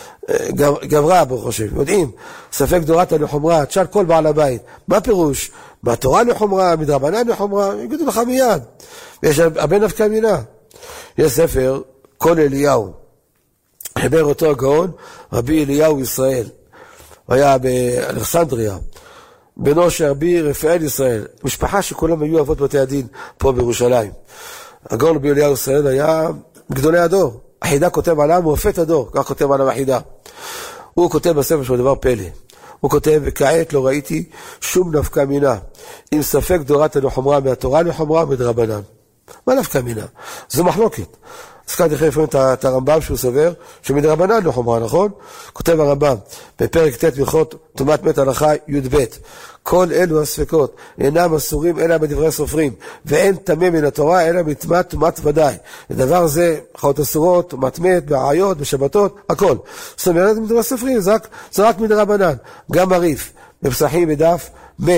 גברה, ברוך השם. יודעים, ספק דאורייתא לחומרה, תשאל כל בעל הבית. מה פירוש? מהתורה לחומרה, מדרבנן לחומרה, יגידו לך מיד. ויש הרבה נפקא מינה. יש ספר, כל אליהו. חיבר אותו הגאון, רבי אליהו ישראל. הוא היה באלכסנדריה. בנו של רבי רפאל ישראל, משפחה שכולם היו אבות בתי הדין פה בירושלים. הגאון רבי אליהו ישראל היה גדולי הדור. החידה כותב עליו, מופת הדור, כך כותב עליו החידה. הוא כותב בספר שהוא דבר פלא. הוא כותב, וכעת לא ראיתי שום נפקא מינה, אם ספק דאורייתא לחומרה, מהתורה לחומרה מדרבנן. מה נפקא מינה? זו מחלוקת. הזכרתי לכם לפעמים את הרמב"ם שהוא סובר, שמדרבנן לחומרה, נכון? כותב הרמב"ם, בפרק ט' הלכות טומאת מת הלכה י"ב, כל אלו הספקות אינם אסורים אלא בדברי סופרים, ואין טמא מן התורה אלא מטמאת טומאת ודאי. לדבר זה, חיות אסורות, טומאת מת, בעיות, בשבתות, הכל. זאת אומרת, מדברי סופרים, זה רק מדרבנן. גם הריף, בפסחים בדף מ',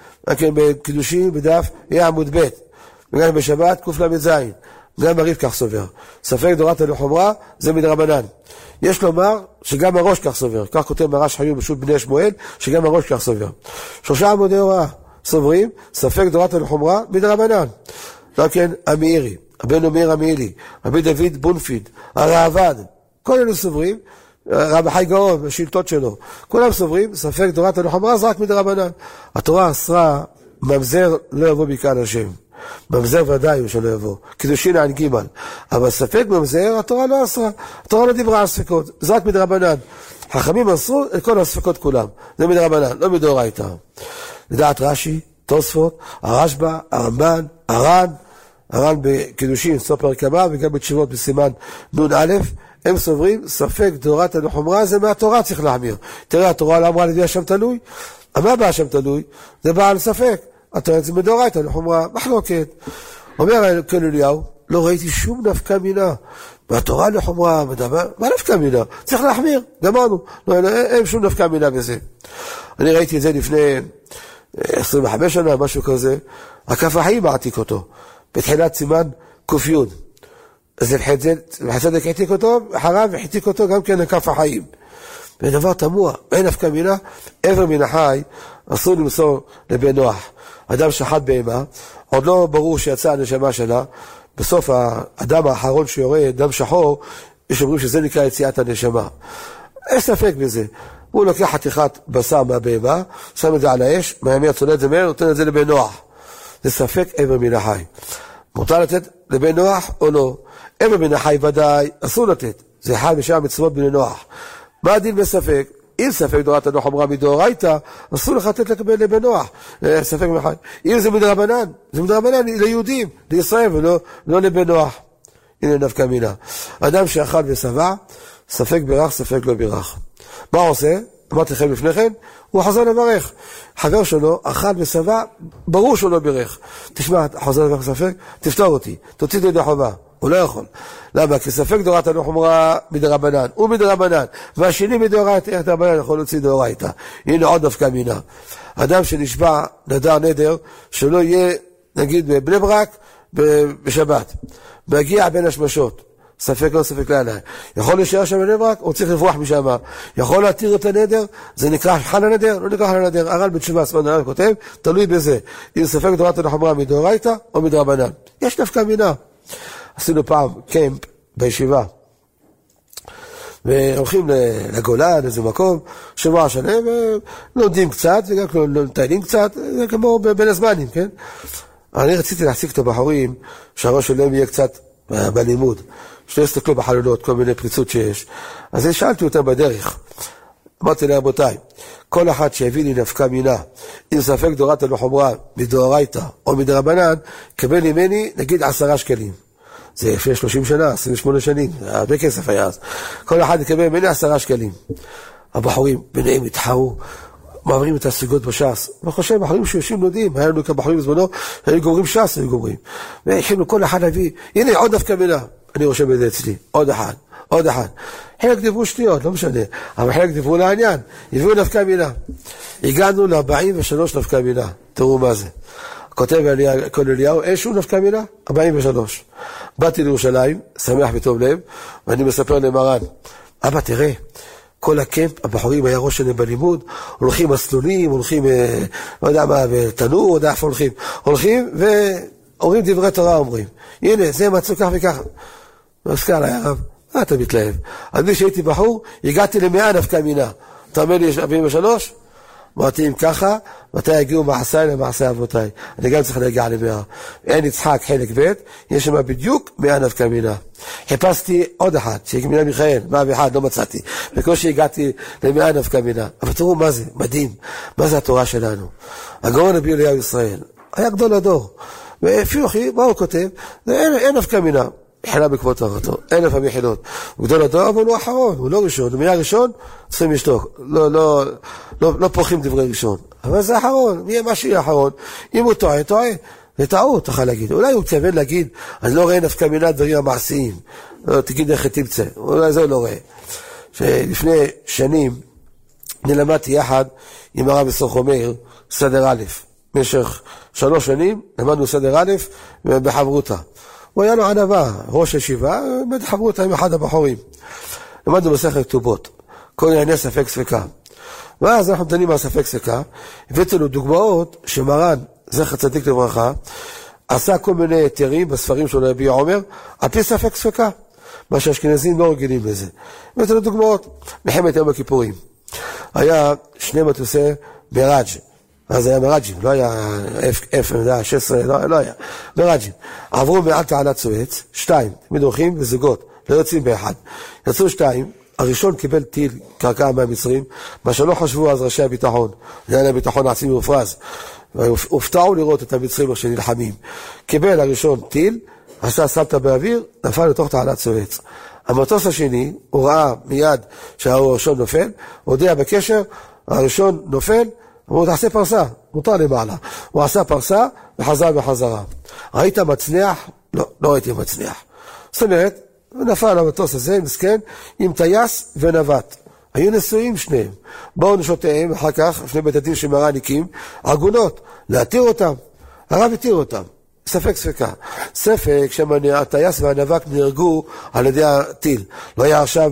בקידושים בדף י' עמוד ב', וגם בשבת קל"ז. גם הריף כך סובר. ספק דאורייתא לחומרה זה מדרבנן. יש לומר שגם הראש כך סובר. כך כותב מרש חיוב בשו"ת בני שמואל, שגם הראש כך סובר. 3 עמודי הוראה סוברים, ספק דאורייתא לחומרה מדרבנן. לא כן, המאירי, רבנו מאיר המאירי, רבי דוד בונפיד, הראב"ד, כל אלו סוברים, רבי חי גאון, השאילתות שלו, כולם סוברים, ספק דאורייתא לחומרה זה רק מדרבנן. התורה אסרה ממזר לא יבוא בקהל השם. ממזר ודאי הוא שלא יבוא, קידושין עין ג', אבל ספק ממזר התורה לא אסרה, התורה לא דיברה על ספקות, זה רק מדרבנן. חכמים אסרו את כל הספקות כולם, זה מדרבנן, לא מדאורייתא. לדעת רש"י, תוספות, הרשב"א, הרמב"ן, הר"ן בקידושין סוף פרק הבא, וגם בתשובות בסימן נ"א, הם סוברים ספק דאורייתא לחומרה זה מהתורה צריך להחמיר. תראה, התורה לא אמרה לדעי השם תלוי, מה בא השם תלוי? זה בא על ספק. התורה זה מדאורייתא לחומרה, מחלוקת. אומר כן אליהו, לא ראיתי שום נפקא מינה. והתורה לחומרה, מה נפקא מינה? צריך להחמיר, גמרנו. אין שום נפקא מינה בזה. אני ראיתי את זה לפני 25 שנה, משהו כזה. הכף החיים מעתיק אותו. בתחילת סימן ק"י. אז לחצדק העתיק אותו, אחריו החתיק אותו גם כן לכף החיים. ודבר תמוה, אין נפקא מינה, עבר מן החי, אסור למסור לבן נוח. אדם שחט בהמה, עוד לא ברור שיצא הנשמה שלה, בסוף האדם האחרון שיורד, דם שחור, יש אומרים שזה נקרא יציאת הנשמה. אין ספק בזה. הוא לוקח חתיכת בשר מהבהמה, שם את זה על האש, מהימי הצולד זה מהר, נותן את זה לבן נוח. זה ספק עבר מן החי. מותר לתת לבן נוח או לא? עבר מן החי ודאי, אסור לתת. זה אחד משאר מצוות בני נוח. מה הדין בספק? אם ספק דאורייתא לחומרה מדאורייתא, אסור לך לתת לקבל לבן נוח, ספק מחי. אם זה מדרבנן, זה מדרבנן ליהודים, לישראל, ולא לבן נוח. הנה נפקא מינה. אדם שאכל ושבע, ספק בירך, ספק לא בירך. מה הוא עושה? אמרתי לכם לפני כן, הוא חוזר לברך. חבר שלו, אכל ושבע, ברור שהוא לא בירך. תשמע, חוזר לברך ספק, תפתור אותי, תוציא את ידי חובה. הוא לא יכול. למה? כי ספק דאורייתא לחומרה מדרבנן, הוא מדרבנן, והשני מדאורייתא, איך דרבנן יכול להוציא דאורייתא? הנה עוד נפקא מינה. אדם שנשבע נדר נדר, שלא יהיה, נגיד, בבני ברק, בשבת. מגיע בין השמשות. ספק לא ספק לעיניי. יכול להישאר שם בני ברק, או צריך לברוח משם. יכול להתיר את הנדר, זה נקרא חל הנדר, לא נקרא חל הנדר. הר"ל בתשובה הסמנן כותב, תלוי בזה. אם ספק תורת לחומרה מדאורייתא או מדרבנן. יש נפקא מינה. עשינו פעם קמפ בישיבה. והולכים לגולן, איזה מקום, שבוע שלם, ולומדים קצת, וגם מטיילים קצת, זה כמו בין הזמנים, כן? אני רציתי להחזיק את הבחורים, שהראש שלהם יהיה קצת בלימוד, שלא יסתכלו בחלונות, כל מיני פריצות שיש. אז שאלתי אותם בדרך. אמרתי להם, רבותיי, כל אחד שהביא לי נפקא מינה, אם ספק דאורייתא לחומרה, מדאורייתא או מדרבנן, קבל ממני, נגיד 10 שקלים. זה לפני 30 שנה, 28 שנים, הרבה כסף היה אז. כל אחד יקבל ממני 10 שקלים. הבחורים ביניהם התחרו, מעברים את הסוגות בש"ס. אני חושב, בחורים שיושבים נודעים, היה לנו כמה בחורים בזמנו, היו גומרים ש"ס, היו גומרים. והחלנו כל אחד להביא, הנה עוד נפקא מינה. אני רושם את זה אצלי, עוד אחד. חלק דיברו שטויות, לא משנה, אבל חלק דיברו לעניין, הביאו נפקא מינה. הגענו ל-43 נפקא מינה, תראו מה זה. כותב כל אליהו, אין שום נפקא מינה, 43. באתי לירושלים, שמח וטוב לב, ואני מספר למרן, אבא תראה, כל הקמפ, הבחורים היה ראש שלהם בלימוד, הולכים מסלולים, הולכים, לא יודע מה, בתנור, או יודע איפה הולכים, ואומרים דברי תורה, אומרים, הנה, זה מצאו כך וכך. נזכר עליי הרב, אתה מתלהב. אז מי שהייתי בחור, הגעתי ל100 נפקא מינה. אתה אומר לי, 43? אמרתי, אם ככה, מתי יגיעו מעשיי למעשי אבותיי? אני גם צריך להגיע ל100. אין יצחק חלק ב', יש שם בדיוק 100 נפקא מינה. חיפשתי עוד אחד, שהגמינה מיכאל, 101, לא מצאתי. בקושי הגעתי ל100 נפקא מינה. אבל תראו מה זה, מדהים. מה זה התורה שלנו? הגאון רבי אליהו ישראל, היה גדול הדור. ואפילו אחי, מה הוא כותב? אין נפקא מינה. מחילה בכבוד תורתו, 1000 המחילות. הוא גדול הדור, אבל הוא אחרון, הוא לא ראשון. הוא מהיה ראשון, צריכים לשתוק. לא פורחים דברי ראשון. אבל זה אחרון, מי מה שיהיה אחרון. אם הוא טועה, זה טעות, תוכל להגיד. אולי הוא מתכוון להגיד, אני לא רואה נפקא מינה דברים המעשיים. תגיד איך תמצא. אולי זה לא רואה. שלפני שנים, נלמדתי יחד עם הרב סורחו מאיר, סדר א'. במשך 3 שנים, למדנו סדר א' בחברותה. הוא היה לו ענווה, ראש ישיבה, חברו אותה עם אחד הבחורים. למדנו מסכת כתובות, כל ענייני ספק ספקה. ואז אנחנו דנים על ספק ספקה, הבאתי לו דוגמאות שמרן, זכר צדיק לברכה, עשה כל מיני היתרים בספרים שלו לרבי עומר, על פי ספק ספקה, מה שהאשכנזים לא רגילים לזה. הבאתי לו דוגמאות, מלחמת יום הכיפורים. היה 2 מטוסי מיראג', אז היה מרג'ים, לא היה F-16, לא היה, מרג'ים. עברו מעל תעלת סואץ, 2, תמיד הולכים וזוגות, לא יוצאים באחד. יצאו 2, הראשון קיבל טיל קרקע מהמצרים, מה שלא חשבו אז ראשי הביטחון, זה היה ביטחון עצמי מופרז, והופתעו לראות את המצרים שנלחמים. קיבל הראשון טיל, עשה סלטה באוויר, נפל לתוך תעלת סואץ. המטוס השני, הוא ראה מיד שהראשון נופל, הודיע בקשר, הראשון נופל, הוא תעשה פרסה, מותר למעלה. הוא עשה פרסה וחזר בחזרה. ראית מצליח? לא ראיתי מצליח. זאת אומרת, הוא נפל על המטוס הזה, מסכן, עם טייס ונווט. היו נשואים שניהם. באו נשותיהם, אחר כך, לפני בית הדין שמרן הקים, עגונות, להתיר אותם. הרב התיר אותם. ספק ספקה. ספק שהטייס והנווט נהרגו על ידי הטיל. לא היה עכשיו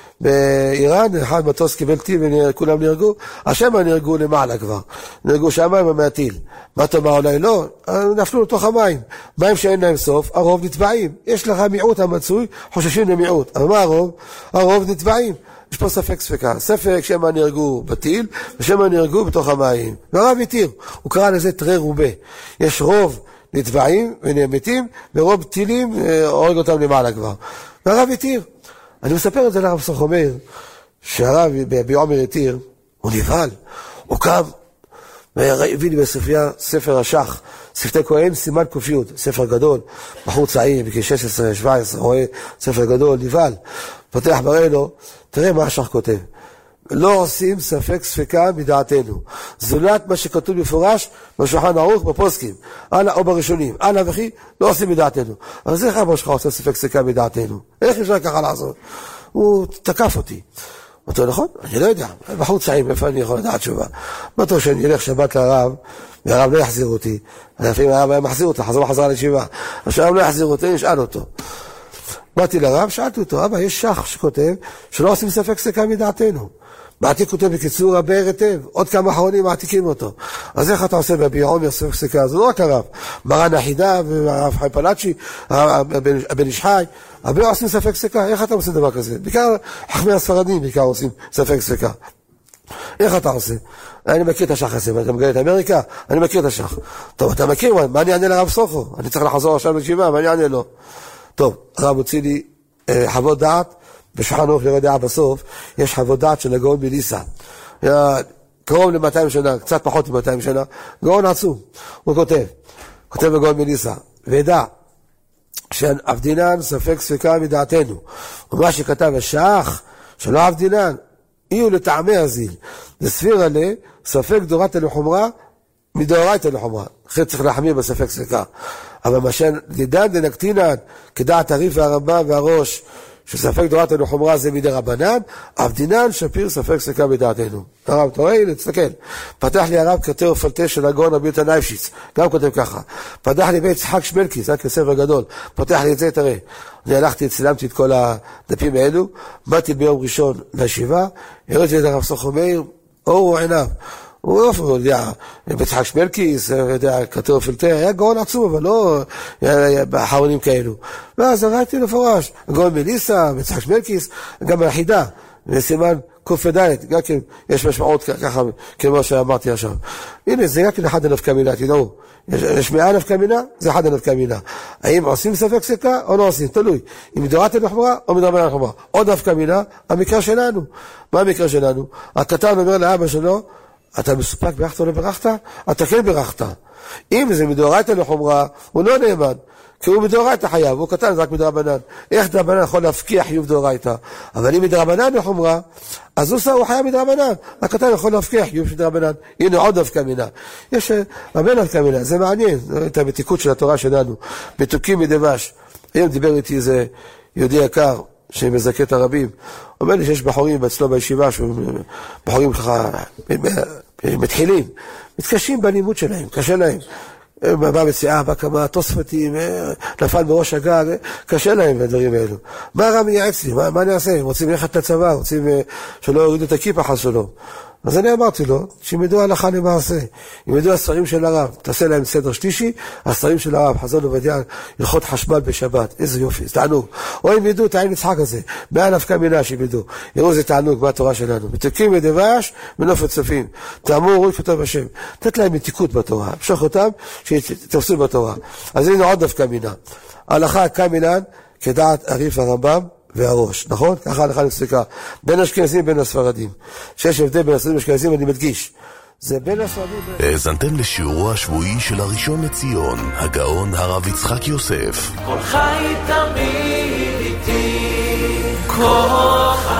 באיראן, אחד מטוס קיבל טיל וכולם נהרגו, השם נהרגו למעלה כבר. נהרגו שם מהטיל. מה אתה אומר? אולי לא? נפלו לתוך המים. מים שאין להם סוף, הרוב נטבעים. יש לך מיעוט המצוי, חוששים למיעוט. אבל מה הרוב? הרוב נטבעים. יש פה ספק ספקה. ספק שמה נהרגו בטיל, ושמה נהרגו בתוך המים. והרב התיר. הוא קרא לזה תרי רובה. יש רוב נטבעים ונאמתים, ורוב טילים הורג אותם למעלה כבר. והרב התיר. אני מספר את זה לרב סורחו מאיר, שהרב בעומר התיר, הוא נבהל, הוא קם, והביא לי בספרייה ספר השח, שפתי כהן, סימן קופיות, ספר גדול, בחור צעיר, בגיל 16-17, רואה ספר גדול, נבהל, פותח מראה לו, תראה מה השח כותב. לא עושים ספק ספקה מדעתנו. זולת מה שכתוב בפורש בשולחן ערוך בפוסקים. הלאה או בראשונים. הלאה וכי לא עושים מדעתנו. אבל זה חבר שלך עושה ספק ספקה מדעתנו. איך אפשר ככה לעשות? הוא תקף אותי. אמרתי, נכון? אני לא יודע. בחור צעיר, איפה אני יכול לדעת תשובה? אמרתי שאני אלך שבת לרב, והרב לא יחזיר אותי. לפעמים הרב היה מחזיר אותה, חזרה לישיבה. עכשיו לא יחזיר אותי, נשאל אותו. באתי לרב, שאלתי אותו, אבא, יש שח שכותב שלא עושים ספק ספיקה מדעתנו. מעתיק כותב בקיצור רבי היטב, עוד כמה אחרונים מעתיקים אותו. אז איך אתה עושה בביע עומר ספק ספיקה? זה לא רק הרב, מרן החידה והרב חי פלאצ'י, הבן איש חי, הרבה עושים ספק ספיקה, איך אתה עושה דבר כזה? בעיקר חכמי הספרדים בעיקר עושים ספק ספיקה. איך אתה עושה? אני מכיר את השח הזה, אתה מגלה את אמריקה? אני מכיר את השח. טוב, אתה מכיר, מה אני אענה לרב סוכו? אני צריך לחזור עכשיו לישיבה, מה אני אענה לו? טוב, הרב הוציא לי חוות דעת, בשולחן ערוך יורה דעה בסוף, יש חוות דעת של הגאון מליסה. קרוב ל-200 שנה, קצת פחות מ-200 שנה, גאון עצום. הוא כותב לגאון מליסה, וידע, שעבדינן ספק ספיקה מדעתנו. ומה שכתב השח, שלא עבדינן, יהיו לטעמי הזיל. לסביר עלי, ספק דורתא לחומרה, מדאורייתא לחומרה. אחרי צריך להחמיר בספק ספיקה. אבל מה שלידן דנקטינן, כדעת הריף והרמב"ם והראש, שספק דורתא לחומרה זה מדי רבנן, עבדינן שפיר ספק ספיקה מדעתנו. הרב, אתה רואה? הנה, תסתכל. פתח לי הרב כתר ופלטה של הגאון רבי יהודה נייפשיץ, גם כותב ככה. פתח לי בית יצחק שמלקי, זה כספר גדול. פתח לי את זה, תראה. אני הלכתי, צילמתי את כל הדפים האלו, באתי ביום ראשון לישיבה, הראיתי את הרב סוכו מאיר, אורו עיניו. הוא יודע, בית יצחק שמלקיס, יודע, כתר ופלטה, היה גאון עצום, אבל לא באחרונים כאלו. ואז ראיתי לפורש, הגאון מליסה, בית יצחק שמלקיס, גם היחידה, וסימן קופדלת, גם כן יש משמעות ככה, כמו שאמרתי עכשיו. הנה, זה רק אחד הנפקא מינה, תדעו. יש 100 נפקא מינה, זה אחד הנפקא מינה. האם עושים ספק ספיקה או לא עושים? תלוי. אם מדורתא לחומרה או מדרבנן לחומרה. עוד נפקא מינה, המקרה שלנו. מה המקרה שלנו? הקטן אומר לאבא שלו, אתה מסופק ברכת או לא ברכת? אתה כן ברכת. אם זה מדאורייתא לחומרה, הוא לא נאמן. כי הוא מדאורייתא חייב, הוא קטן, זה רק מדרבנן. איך דרבנן יכול להפקיע חיוב דאורייתא? אבל אם מדרבנן לחומרה, אז הוא חייב מדרבנן. הקטן יכול להפקיע חיוב של דרבנן. הנה עוד נפקא מינה. יש הרבה נפקא מינה, זה מעניין. את המתיקות של התורה שלנו. מתוקים מדבש. היום דיבר איתי איזה יהודי יקר, שמזכה את הרבים. אומר לי שיש בחורים אצלו בישיבה, בחורים ככה מתחילים, מתקשים בלימוד שלהם, קשה להם. בא מציאה, בא כמה תוספתים, נפל בראש הגג, קשה להם בדברים האלו. מה הרב מייעץ לי? מה אני אעשה? הם רוצים ללכת לצבא, רוצים שלא יורידו את הכיפה חס שלום. אז אני אמרתי לו, שימדו הלכה למעשה, ימדו הספרים של הרב, תעשה להם סדר שלישי, הספרים של הרב, חזון עובדיה, הלכות חשמל בשבת, איזה יופי, זה תענוג. או אם ידעו את העין יצחק הזה, 100 נפקא מינה שימדו, יראו זה תענוג בתורה שלנו, מתוקים מדבש, מנופת צופים, תאמרו רואי כתוב השם, תת להם מתיקות בתורה, המשוך אותם, שתפסו בתורה. אז הנה עוד נפקא מינה, הלכה קמינן, כדעת הריף הרמב"ם, והראש, נכון? ככה הלכה לפסיקה. בין אשכנזים ובין הספרדים. שיש הבדל בין הספרדים ואשכנזים, אני מדגיש. זה בין הספרדים... האזנתם לשיעורו השבועי של הראשון לציון, הגאון הרב יצחק יוסף. כל חי תמיד איתי, כל חי